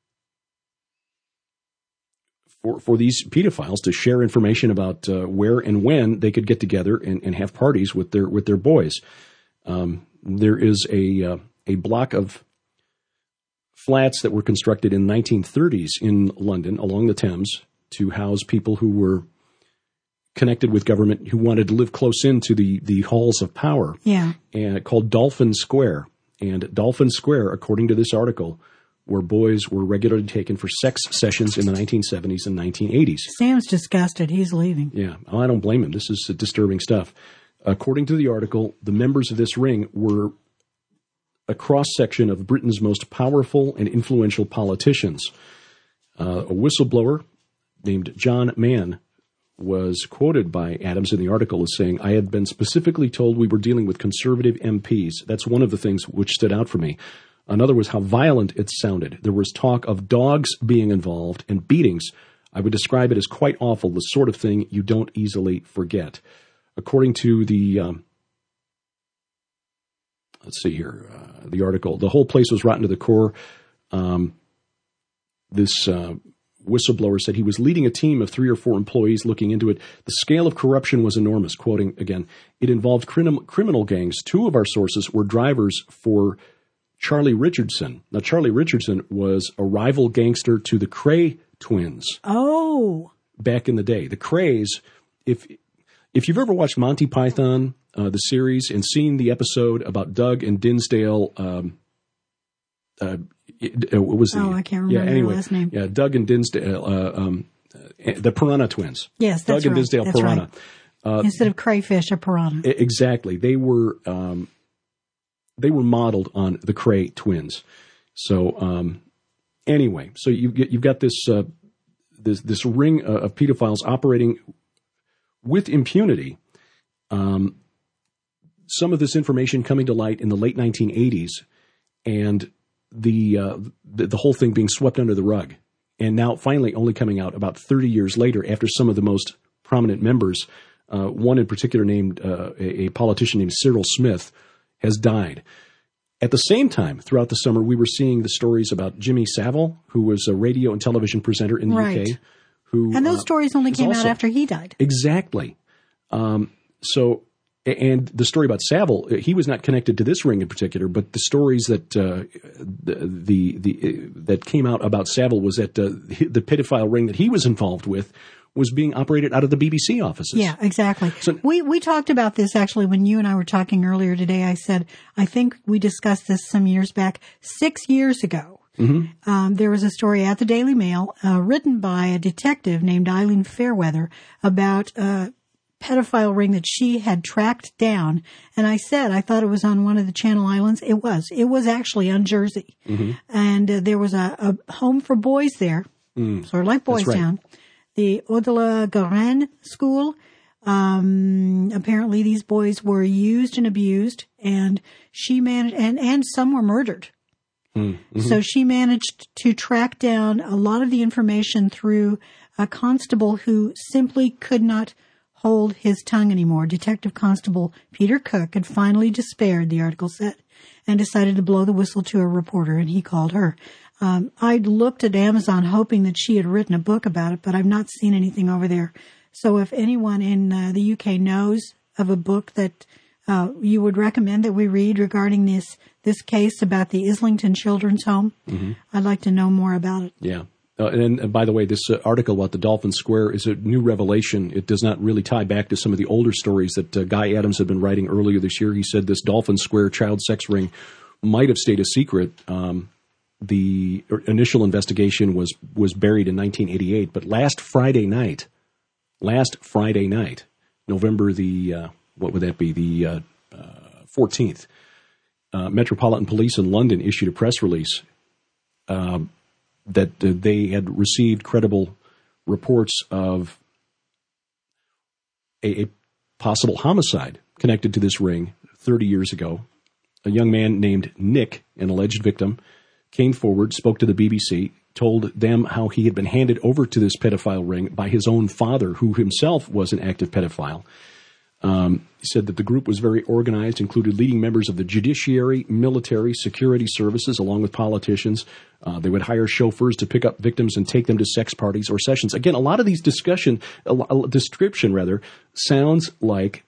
For, for these pedophiles to share information about uh, where and when they could get together and, and have parties with their with their boys. Um, there is a uh, a block of flats that were constructed in the nineteen thirties in London along the Thames to house people who were connected with government, who wanted to live close into the, the halls of power. Yeah, and called Dolphin Square. And Dolphin Square, according to this article, where boys were regularly taken for sex sessions in the nineteen seventies and nineteen eighties. Sam's disgusted. He's leaving. Yeah. Oh, I don't blame him. This is disturbing stuff. According to the article, the members of this ring were a cross-section of Britain's most powerful and influential politicians. Uh, a whistleblower named John Mann was quoted by Adams in the article as saying, "I had been specifically told we were dealing with conservative M Ps. That's one of the things which stood out for me. Another was how violent it sounded. There was talk of dogs being involved and beatings. I would describe it as quite awful, the sort of thing you don't easily forget." According to the, um, let's see here, uh, the article, the whole place was rotten to the core. Um, this uh, whistleblower said he was leading a team of three or four employees looking into it. The scale of corruption was enormous. Quoting again, "It involved crim- criminal gangs. Two of our sources were drivers for Charlie Richardson." Now, Charlie Richardson was a rival gangster to the Kray twins. Oh. Back in the day. The Krays, if if you've ever watched Monty Python, uh, the series, and seen the episode about Doug and Dinsdale, um, uh, it, uh, what was the... Oh, I can't remember yeah, anyway, their last name. Yeah, Doug and Dinsdale, uh, um, uh, the Piranha twins. Yes, that's Doug and right. Dinsdale that's Piranha. Right. Uh, Instead of crayfish, a piranha. Exactly. They were... Um, They were modeled on the Kray twins. So um, anyway, so you get, you've got this uh, this this ring of pedophiles operating with impunity. Um, some of this information coming to light in the late nineteen eighties, and the, uh, the the whole thing being swept under the rug, and now finally only coming out about thirty years later after some of the most prominent members, uh, one in particular named uh, a, a politician named Cyril Smith, has died. At the same time, throughout the summer, we were seeing the stories about Jimmy Savile, who was a radio and television presenter in the right. U K. Who, and those uh, stories only came also, out after he died. Exactly. Um, so, and the story about Savile, he was not connected to this ring in particular, but the stories that uh, the, the the uh, that came out about Savile was that uh, the pedophile ring that he was involved with was being operated out of the B B C offices. Yeah, exactly. So, we we talked about this actually when you and I were talking earlier today. I said, I think we discussed this some years back, six years ago. Mm-hmm. Um, there was a story at the Daily Mail uh, written by a detective named Eileen Fairweather about a pedophile ring that she had tracked down. And I said, I thought it was on one of the Channel Islands. It was. It was actually on Jersey. Mm-hmm. And uh, there was a, a home for boys there, mm. sort of like Boys right. Town. The Au-delà Garenne School. Um, apparently these boys were used and abused, and she managed, and, and some were murdered. Mm-hmm. So she managed to track down a lot of the information through a constable who simply could not hold his tongue anymore. Detective Constable Peter Cook had finally despaired, the article said, and decided to blow the whistle to a reporter, and he called her. Um, I'd looked at Amazon hoping that she had written a book about it, but I've not seen anything over there. So if anyone in uh, the U K knows of a book that uh, you would recommend that we read regarding this this case about the Islington Children's Home, mm-hmm. I'd like to know more about it. Yeah. Uh, and, and by the way, this uh, article about the Dolphin Square is a new revelation. It does not really tie back to some of the older stories that uh, Guy Adams had been writing earlier this year. He said this Dolphin Square child sex ring might have stayed a secret. Um, the initial investigation was, was buried in nineteen eighty-eight, but last Friday night, last Friday night, November the, uh, what would that be, the uh, uh, fourteenth, uh, Metropolitan Police in London issued a press release um, that uh, they had received credible reports of a, a possible homicide connected to this ring thirty years ago. A young man named Nick, an alleged victim, came forward, spoke to the B B C, told them how he had been handed over to this pedophile ring by his own father, who himself was an active pedophile. Um, he said that the group was very organized, included leading members of the judiciary, military, security services, along with politicians. Uh, they would hire chauffeurs to pick up victims and take them to sex parties or sessions. Again, a lot of these discussion, a, a description rather, sounds like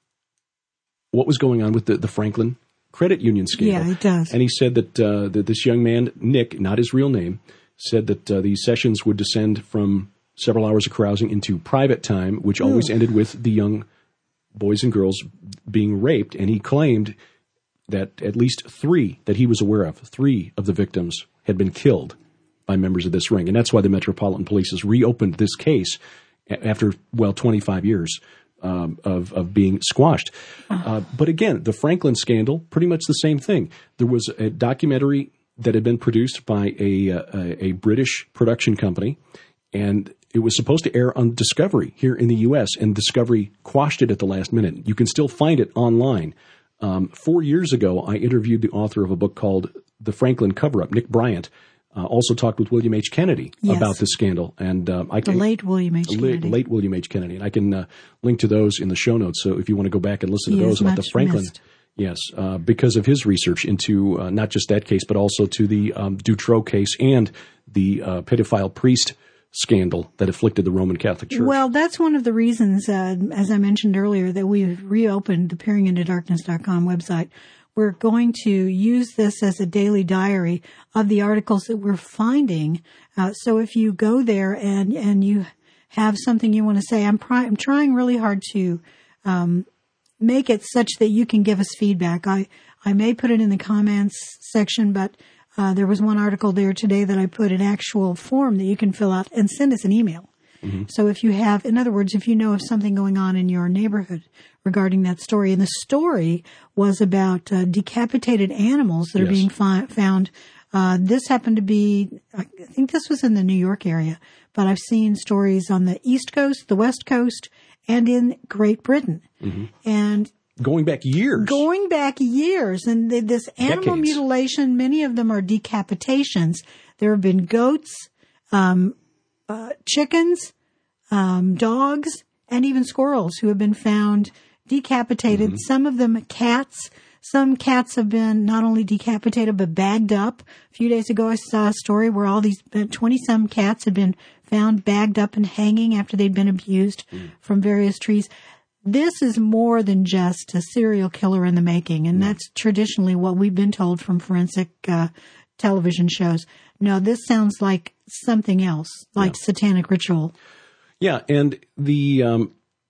what was going on with the, the Franklin Credit Union scandal. Yeah, it does. And he said that, uh, that this young man, Nick, not his real name, said that uh, these sessions would descend from several hours of carousing into private time, which Ooh. always ended with the young boys and girls being raped. And he claimed that at least three that he was aware of, three of the victims had been killed by members of this ring. And that's why the Metropolitan Police has reopened this case after, well, twenty-five years um, of, of being squashed. Uh, but again, the Franklin scandal, pretty much the same thing. There was a documentary that had been produced by a, a, a British production company, and it was supposed to air on Discovery here in the U S, and Discovery quashed it at the last minute. You can still find it online. Um, four years ago, I interviewed the author of a book called The Franklin Cover-Up, Nick Bryant. Uh, also talked with William H. Kennedy yes. about this scandal. And um, I can, The late William H. Kennedy. Late, late William H. Kennedy. And I can uh, link to those in the show notes. So if you want to go back and listen he to those about the Franklin. Missed. Yes, uh, because of his research into uh, not just that case, but also to the um, Dutroux case and the uh, pedophile priest scandal that afflicted the Roman Catholic Church. Well, that's one of the reasons, uh, as I mentioned earlier, that we've reopened the peering into darkness dot com website. We're going to use this as a daily diary of the articles that we're finding. Uh, so if you go there and, and you have something you want to say, I'm, pri- I'm trying really hard to um, make it such that you can give us feedback. I, I may put it in the comments section, but uh, there was one article there today that I put an actual form that you can fill out and send us an email. Mm-hmm. So if you have, in other words, if you know of something going on in your neighborhood regarding that story, and the story was about uh, decapitated animals that yes. are being fi- found. Uh, this happened to be, I think this was in the New York area, but I've seen stories on the East Coast, the West Coast, and in Great Britain. Mm-hmm. And going back years. Going back years. And the, this animal Decades. mutilation, many of them are decapitations. There have been goats, um, uh, chickens, um, dogs, and even squirrels who have been found decapitated. Mm-hmm. Some of them cats. Some cats have been not only decapitated, but bagged up. A few days ago, I saw a story where all these twenty-some cats had been found bagged up and hanging after they'd been abused mm. from various trees. This is more than just a serial killer in the making, and no. that's traditionally what we've been told from forensic uh, television shows. No, this sounds like something else, like yeah. satanic ritual. Yeah, and the um,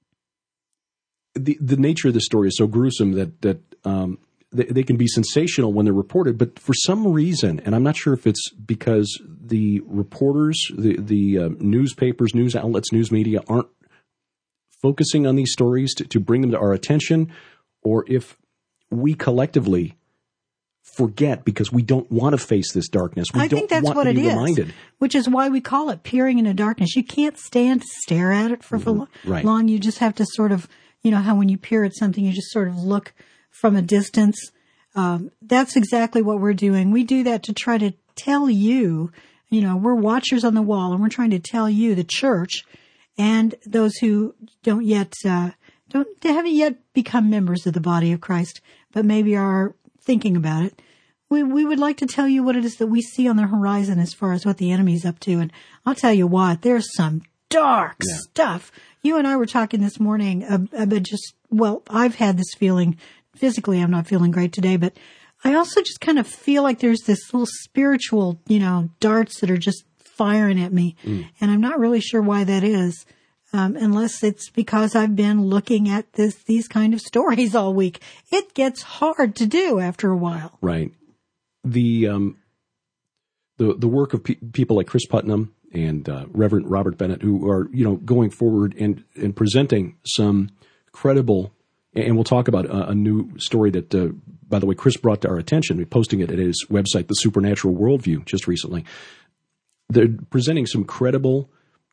the the nature of the story is so gruesome that that um, they, they can be sensational when they're reported, but for some reason, and I'm not sure if it's because the reporters, the the uh, newspapers, news outlets, news media aren't focusing on these stories to, to bring them to our attention, or if we collectively forget because we don't want to face this darkness. We I don't think that's want what to it be is, reminded. Which is why we call it peering into darkness. You can't stand to stare at it for, Mm-hmm. for right. long. You just have to sort of, you know, how when you peer at something, you just sort of look from a distance. Um, that's exactly what we're doing. We do that to try to tell you, you know, we're watchers on the wall, and we're trying to tell you, the church, and those who don't yet, uh, don't, they haven't yet become members of the body of Christ, but maybe are thinking about it. We, we would like to tell you what it is that we see on the horizon as far as what the enemy's up to. And I'll tell you what, there's some dark yeah. stuff. You and I were talking this morning about just, well, I've had this feeling, physically I'm not feeling great today, but I also just kind of feel like there's this little spiritual, you know, darts that are just firing at me. Mm. And I'm not really sure why that is, um, unless it's because I've been looking at this, these kind of stories all week. It gets hard to do after a while. Right. The, um, the, the work of pe- people like Chris Putnam and, uh, Reverend Robert Bennett, who are, you know, going forward and, and presenting some credible, and we'll talk about a, a new story that, uh, by the way, Chris brought to our attention. We're posting it at his website, The Supernatural Worldview, just recently. They're presenting some credible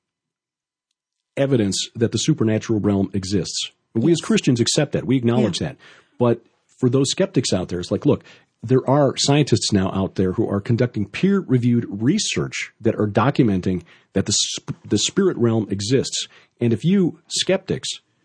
evidence that the supernatural realm exists. Yes. We as Christians accept that. We acknowledge yeah. that. But for those skeptics out there, it's like, look, there are scientists now out there who are conducting peer-reviewed research that are documenting that the sp- the spirit realm exists. And if you skeptics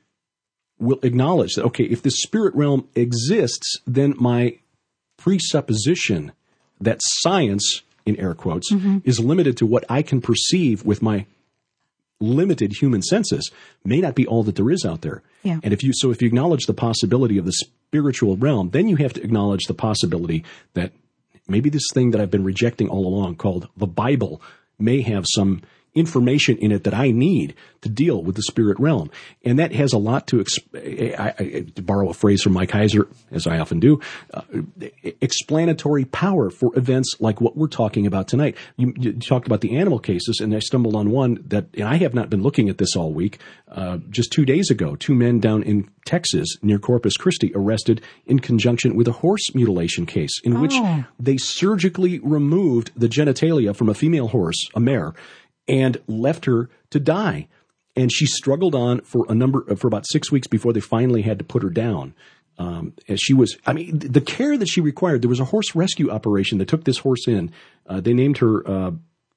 will acknowledge that, okay, if the spirit realm exists, then my presupposition that science, in air quotes, mm-hmm. is limited to what I can perceive with my limited human senses may not be all that there is out there. Yeah. And if you, so if you acknowledge the possibility of the spiritual realm, then you have to acknowledge the possibility that maybe this thing that I've been rejecting all along called the Bible may have some information in it that I need to deal with the spirit realm. And that has a lot to, exp- I, I, to borrow a phrase from Mike Heiser, as I often do, uh, explanatory power for events like what we're talking about tonight. You, you talked about the animal cases, and I stumbled on one that, and I have not been looking at this all week, uh, just two days ago, two men down in Texas near Corpus Christi arrested in conjunction with a horse mutilation case in oh. which they surgically removed the genitalia from a female horse, a mare, and left her to die. And she struggled on for a number, for about six weeks before they finally had to put her down. Um, as she was, I mean, the care that she required, there was a horse rescue operation that took this horse in. Uh, they named her, uh,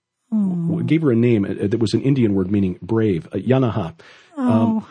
mm. gave her a name that was an Indian word meaning brave, uh, Yanaha. Oh. Um,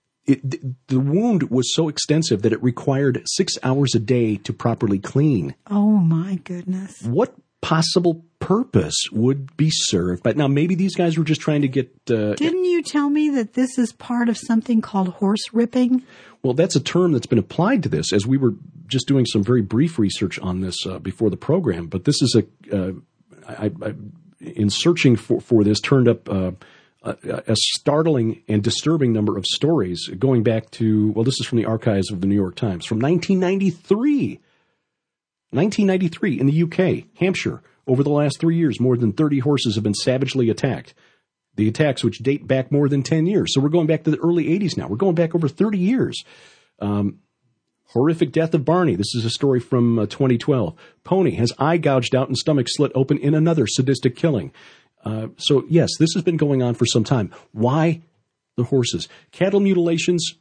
it, the wound was so extensive that it required six hours a day to properly clean. Oh my goodness. What possible purpose would be served? But now maybe these guys were just trying to get... Uh, Didn't you tell me that this is part of something called horse ripping? Well, that's a term that's been applied to this, as we were just doing some very brief research on this uh, before the program. But this is a... Uh, I, I, in searching for, for this, turned up uh, a, a startling and disturbing number of stories going back to... Well, this is from the archives of the New York Times, from nineteen ninety-three. nineteen ninety-three in the U K, Hampshire. Over the last three years, more than thirty horses have been savagely attacked. The attacks, which date back more than ten years. So we're going back to the early eighties now. We're going back over thirty years. Um, horrific death of Barney. This is a story from uh, twenty twelve. Pony has eye gouged out and stomach slit open in another sadistic killing. Uh, so, yes, this has been going on for some time. Why the horses? Cattle mutilations,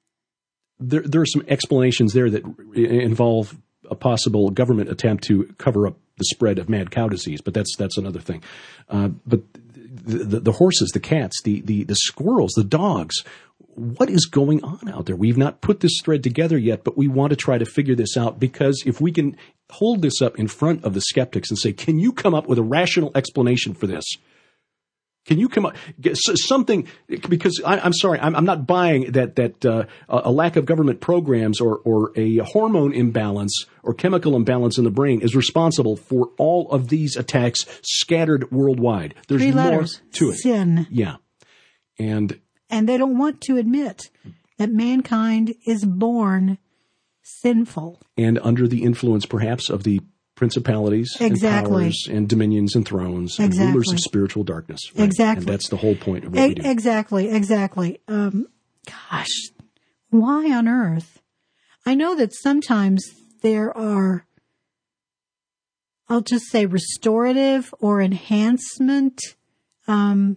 there, there are some explanations there that involve a possible government attempt to cover up the spread of mad cow disease, but that's that's another thing. Uh, but the, the, the horses, the cats, the, the the squirrels, the dogs, what is going on out there? We've not put this thread together yet, but we want to try to figure this out, because if we can hold this up in front of the skeptics and say, can you come up with a rational explanation for this? Can you come up get something? Because I, I'm sorry, I'm, I'm not buying that that uh, a lack of government programs or or a hormone imbalance or chemical imbalance in the brain is responsible for all of these attacks scattered worldwide. There's Three more letters. to it. Sin. Yeah, and and they don't want to admit that mankind is born sinful and under the influence, perhaps, of the principalities exactly. and powers and dominions and thrones exactly. and rulers of spiritual darkness. Right? Exactly. And that's the whole point of what e- we do. Exactly, exactly. Um, gosh, why on earth? I know that sometimes there are, I'll just say, restorative or enhancement um,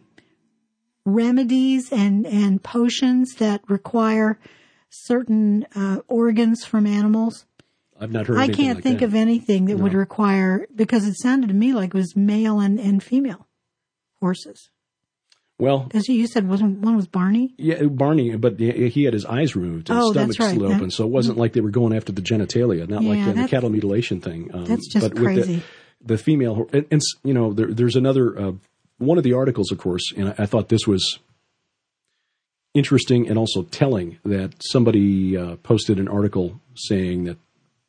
remedies and, and potions that require certain uh, organs from animals. I've not heard I anything can't like think that. of anything that No. would require, because it sounded to me like it was male and, and female horses. Well, because you said wasn't one was Barney? Yeah, Barney, but he had his eyes removed, his oh, stomach that's right. slit open, that, so it wasn't like they were going after the genitalia, not yeah, like uh, the cattle mutilation thing. Um, that's just but crazy. With the, the female, and, and you know, there, there's another uh, one of the articles, of course, and I, I thought this was interesting and also telling that somebody uh, posted an article saying that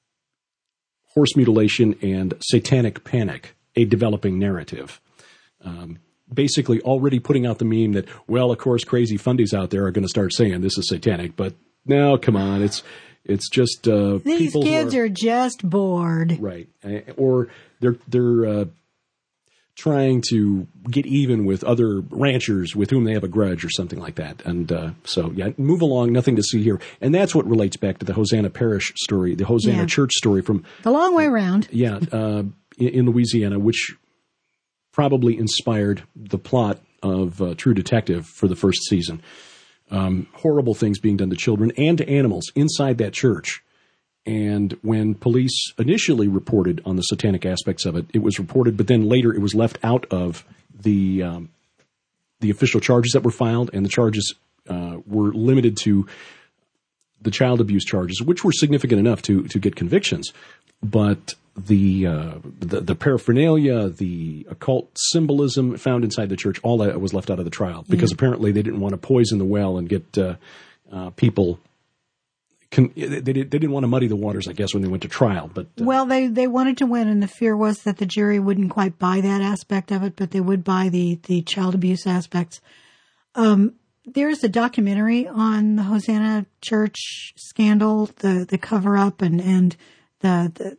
horse mutilation and satanic panic, a developing narrative. Um, basically already putting out the meme that, well, of course, crazy fundies out there are going to start saying this is satanic, but no, come on, it's it's just uh, these people kids are, are just bored, right? Or they're they're uh, trying to get even with other ranchers with whom they have a grudge or something like that. And uh, so, yeah, move along. Nothing to see here. And that's what relates back to the Hosanna Parish story, the Hosanna yeah. Church story from the long way around. Yeah, uh, in, in Louisiana, which probably inspired the plot of uh, True Detective for the first season. Um, horrible things being done to children and to animals inside that church. And when police initially reported on the satanic aspects of it, it was reported, but then later it was left out of the um, the official charges that were filed, and the charges uh, were limited to the child abuse charges, which were significant enough to to get convictions. But the, uh, the the paraphernalia, the occult symbolism found inside the church, all that was left out of the trial because mm. apparently they didn't want to poison the well and get uh, uh, people. Con- they, did, they didn't want to muddy the waters, I guess, when they went to trial. But uh, well, they they wanted to win, and the fear was that the jury wouldn't quite buy that aspect of it, but they would buy the the child abuse aspects. Um, there's a documentary on the Hosanna Church scandal, the the cover up, and and the, the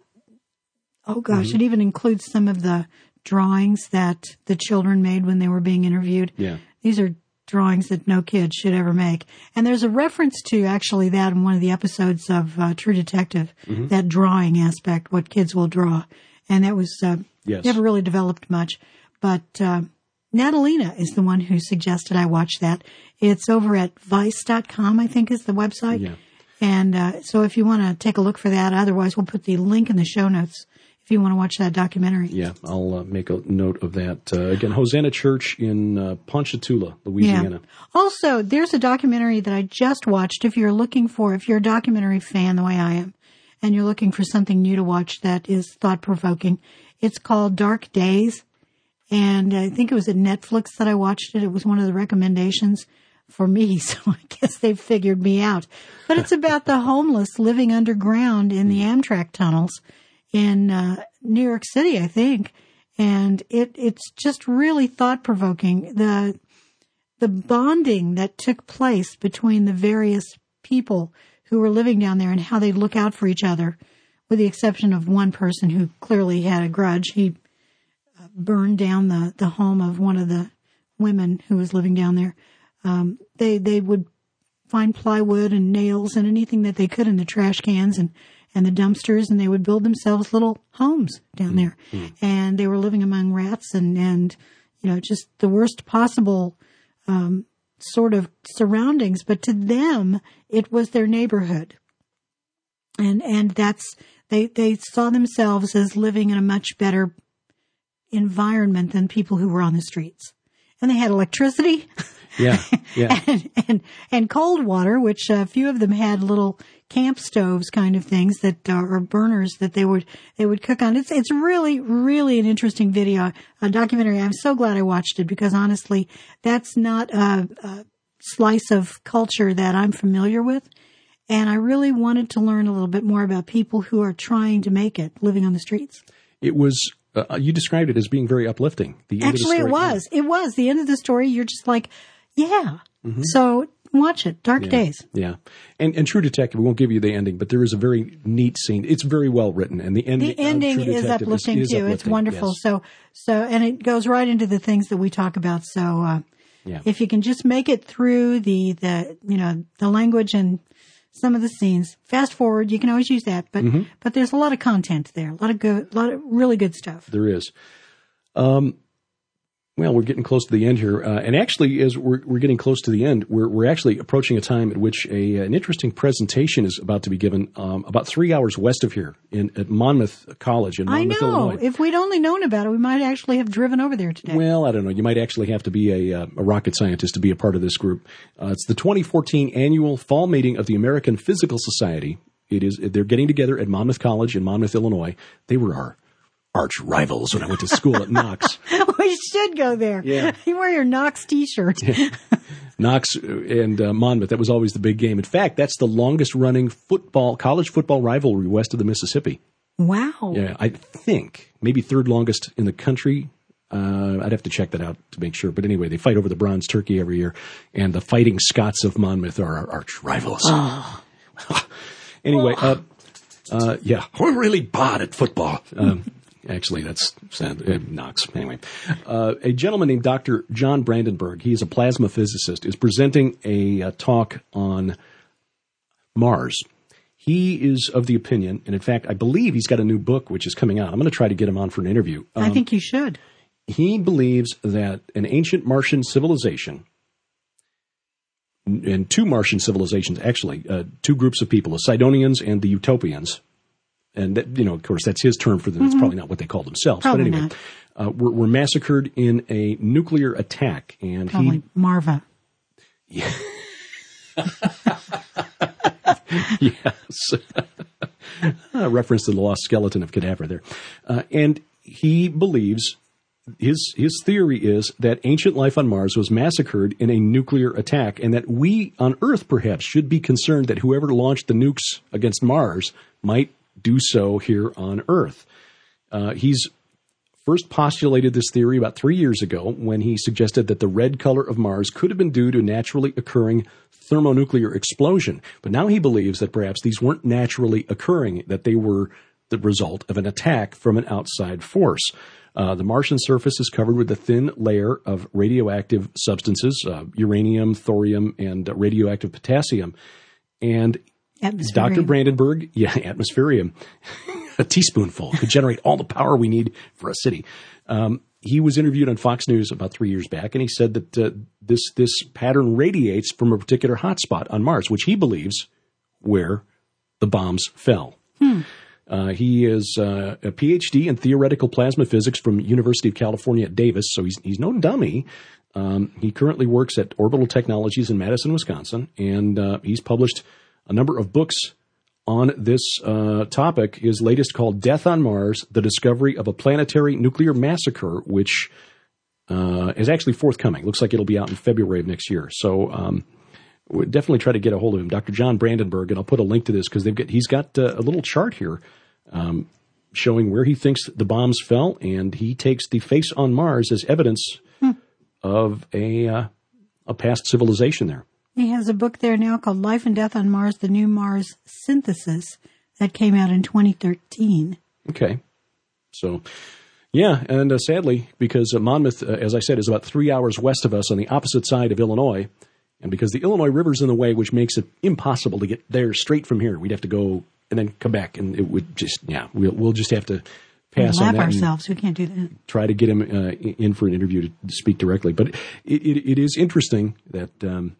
oh gosh, mm-hmm. it even includes some of the drawings that the children made when they were being interviewed. Yeah, these are drawings that no kid should ever make. And there's a reference to actually that in one of the episodes of uh, True Detective, mm-hmm. that drawing aspect, what kids will draw. And that was uh, yes. never really developed much. But uh, Natalina is the one who suggested I watch that. It's over at vice dot com, I think is the website. Yeah. And uh, so if you want to take a look for that, otherwise we'll put the link in the show notes if you want to watch that documentary. Yeah, I'll uh, make a note of that. Uh, again, Hosanna Church in uh, Ponchatoula, Louisiana. Yeah. Also, there's a documentary that I just watched. If you're looking for, if you're a documentary fan the way I am, and you're looking for something new to watch that is thought-provoking, it's called Dark Days. And I think it was at Netflix that I watched it. It was one of the recommendations for me, so I guess they figured me out. But it's about the homeless living underground in the Amtrak tunnels in uh, New York City, I think. And it it's just really thought-provoking. The the bonding that took place between the various people who were living down there and how they look out for each other, with the exception of one person who clearly had a grudge. He uh, burned down the, the home of one of the women who was living down there. Um, they they would find plywood and nails and anything that they could in the trash cans and and the dumpsters, and they would build themselves little homes down there. Mm-hmm. And they were living among rats and, and, you know, just the worst possible um, sort of surroundings. But to them, it was their neighborhood. And and that's, they, they saw themselves as living in a much better environment than people who were on the streets. And they had electricity. Yeah, yeah. and, and, and cold water, which a few of them had little camp stoves kind of things that uh, or burners that they would they would cook on. It's it's really really an interesting video, a documentary. I'm so glad I watched it because honestly, that's not a, a slice of culture that I'm familiar with, and I really wanted to learn a little bit more about people who are trying to make it living on the streets. It was. Uh, you described it as being very uplifting. The end Actually, of the story. it was. It was the end of the story. You're just like, yeah. Mm-hmm. So watch it. Dark yeah. Days. Yeah. And and True Detective, we won't give you the ending, but there is a very neat scene. It's very well written. And the ending, the ending of True is uplifting is, is too. uplifting. It's wonderful. Yes. So, so, and it goes right into the things that we talk about. So, uh, yeah. if you can just make it through the, the, you know, the language and some of the scenes, fast forward, you can always use that, but, mm-hmm. but there's a lot of content there, a lot of good, a lot of really good stuff. There is. Um, Well, we're getting close to the end here, uh, and actually, as we're, we're getting close to the end, we're we're actually approaching a time at which a an interesting presentation is about to be given, um, about three hours west of here, in at Monmouth College in Monmouth, I know. Illinois. If we'd only known about it, we might actually have driven over there today. Well, I don't know. You might actually have to be a, uh, a rocket scientist to be a part of this group. Uh, it's the twenty fourteen annual fall meeting of the American Physical Society. It is they're getting together at Monmouth College in Monmouth, Illinois. They were our arch rivals when I went to school at Knox. We should go there. Yeah. You wear your Knox T-shirt. Knox and uh, Monmouth, that was always the big game. In fact, that's the longest running football, college football rivalry west of the Mississippi. Wow. Yeah, I think maybe third longest in the country. Uh, I'd have to check that out to make sure. But anyway, they fight over the bronze turkey every year. And the Fighting Scots of Monmouth are our arch rivals. Oh. Anyway, uh, uh, yeah, we're really bad at football. Um, Actually, that's sad. Uh, Knox. Anyway, uh, a gentleman named Doctor John Brandenburg, he is a plasma physicist, is presenting a, a talk on Mars. He is of the opinion, and in fact, I believe he's got a new book which is coming out. I'm going to try to get him on for an interview. Um, I think you should. He believes that an ancient Martian civilization, and two Martian civilizations, actually, uh, two groups of people, the Sidonians and the Utopians. And, that, you know, of course, that's his term for them. It's mm-hmm. probably not what they call themselves. Probably but anyway, uh, were, were massacred in a nuclear attack. And probably he, Marva. Yeah. Yes. A reference to the lost skeleton of Cadaver there. Uh, and he believes, his his theory is that ancient life on Mars was massacred in a nuclear attack, and that we on Earth perhaps should be concerned that whoever launched the nukes against Mars might do so here on Earth. Uh, he's first postulated this theory about three years ago when he suggested that the red color of Mars could have been due to naturally occurring thermonuclear explosion. But now he believes that perhaps these weren't naturally occurring, that they were the result of an attack from an outside force. Uh, the Martian surface is covered with a thin layer of radioactive substances, uh, uranium, thorium, and uh, radioactive potassium. And Doctor Brandenburg, yeah, atmospherium, a teaspoonful could generate all the power we need for a city. Um, he was interviewed on Fox News about three years back, and he said that uh, this this pattern radiates from a particular hotspot on Mars, which he believes where the bombs fell. Hmm. Uh, he is uh, a P H D in theoretical plasma physics from University of California at Davis, so he's he's no dummy. Um, he currently works at Orbital Technologies in Madison, Wisconsin, and uh, he's published a number of books on this uh, topic. His latest, called Death on Mars, The Discovery of a Planetary Nuclear Massacre, which uh, is actually forthcoming. Looks like it'll be out in February of next year. So um, we'll definitely try to get a hold of him, Doctor John Brandenburg, and I'll put a link to this because they've got, he's got uh, a little chart here um, showing where he thinks the bombs fell, and he takes the face on Mars as evidence hmm. of a, uh, a past civilization there. He has a book there now called Life and Death on Mars, The New Mars Synthesis, that came out in twenty thirteen. Okay. So, yeah, and uh, sadly, because uh, Monmouth, uh, as I said, is about three hours west of us on the opposite side of Illinois, and because the Illinois River's in the way, which makes it impossible to get there straight from here. We'd have to go and then come back, and it would just, yeah, we'll, we'll just have to pass we on that. ourselves. We can't do that. Try to get him uh, in for an interview to speak directly. But it, it, it is interesting that um,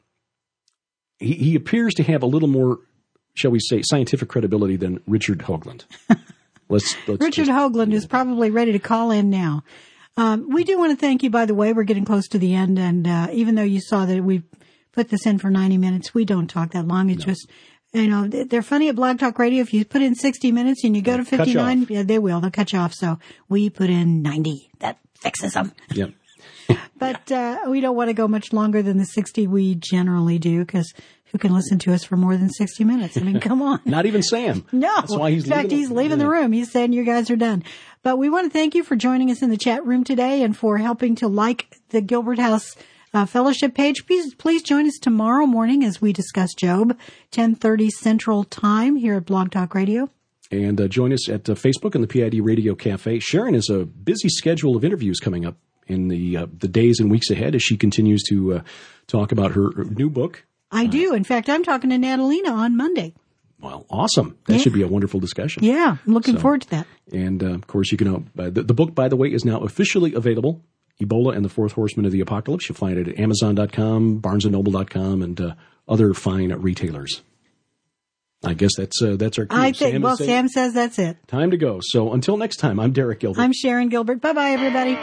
he, he appears to have a little more, shall we say, scientific credibility than Richard Hoagland. Let's, let's Richard just, Hoagland yeah. is probably ready to call in now. Um, we do want to thank you, by the way. We're getting close to the end, and uh, even though you saw that we put this in for ninety minutes, we don't talk that long. It's no. just, you know, they're funny at Blog Talk Radio. If you put in sixty minutes and you go to fifty-nine, yeah, they will. They'll cut you off. So we put in ninety. That fixes them. Yep. But uh, we don't want to go much longer than the sixty we generally do, because who can listen to us for more than sixty minutes? I mean, come on. Not even Sam. No. That's why he's In fact, leaving he's leaving the room. He's saying you guys are done. But we want to thank you for joining us in the chat room today and for helping to like the Gilbert House uh, Fellowship page. Please, please join us tomorrow morning as we discuss Job, ten thirty Central Time here at Blog Talk Radio. And uh, join us at uh, Facebook and the P I D Radio Cafe. Sharon has a busy schedule of interviews coming up in the uh, the days and weeks ahead as she continues to uh, talk about her, her new book. I uh, do. In fact, I'm talking to Natalina on Monday. Well, awesome. That yeah. should be a wonderful discussion. Yeah, I'm looking so, forward to that. And, uh, of course, you can. Uh, the, the book, by the way, is now officially available Ebola and the Fourth Horseman of the Apocalypse. You'll find it at Amazon dot com, Barnes and Noble dot com, and uh, other fine retailers. I guess that's uh, that's our cue. I think, Sam well, saying, Sam says that's it. Time to go. So until next time, I'm Derek Gilbert. I'm Sharon Gilbert. Bye-bye, everybody.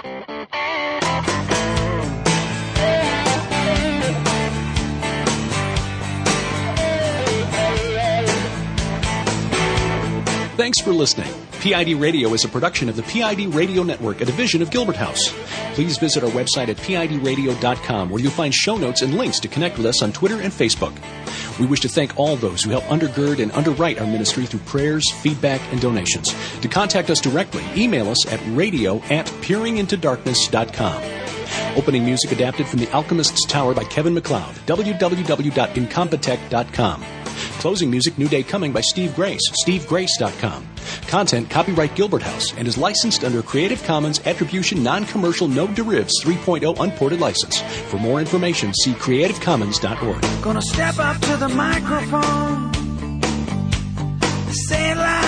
Thanks for listening. P I D Radio is a production of the P I D Radio Network, a division of Gilbert House. Please visit our website at P I D radio dot com, where you'll find show notes and links to connect with us on Twitter and Facebook. We wish to thank all those who help undergird and underwrite our ministry through prayers, feedback, and donations. To contact us directly, email us at radio at peering into darkness dot com. Opening music adapted from The Alchemist's Tower by Kevin MacLeod, w w w dot incompetech dot com. Closing music, New Day Coming by Steve Grace, steve grace dot com. Content, copyright Gilbert House, and is licensed under Creative Commons Attribution Non-Commercial No Derivatives three point oh Unported License. For more information, see creative commons dot org. Gonna step up to the microphone, say it loud.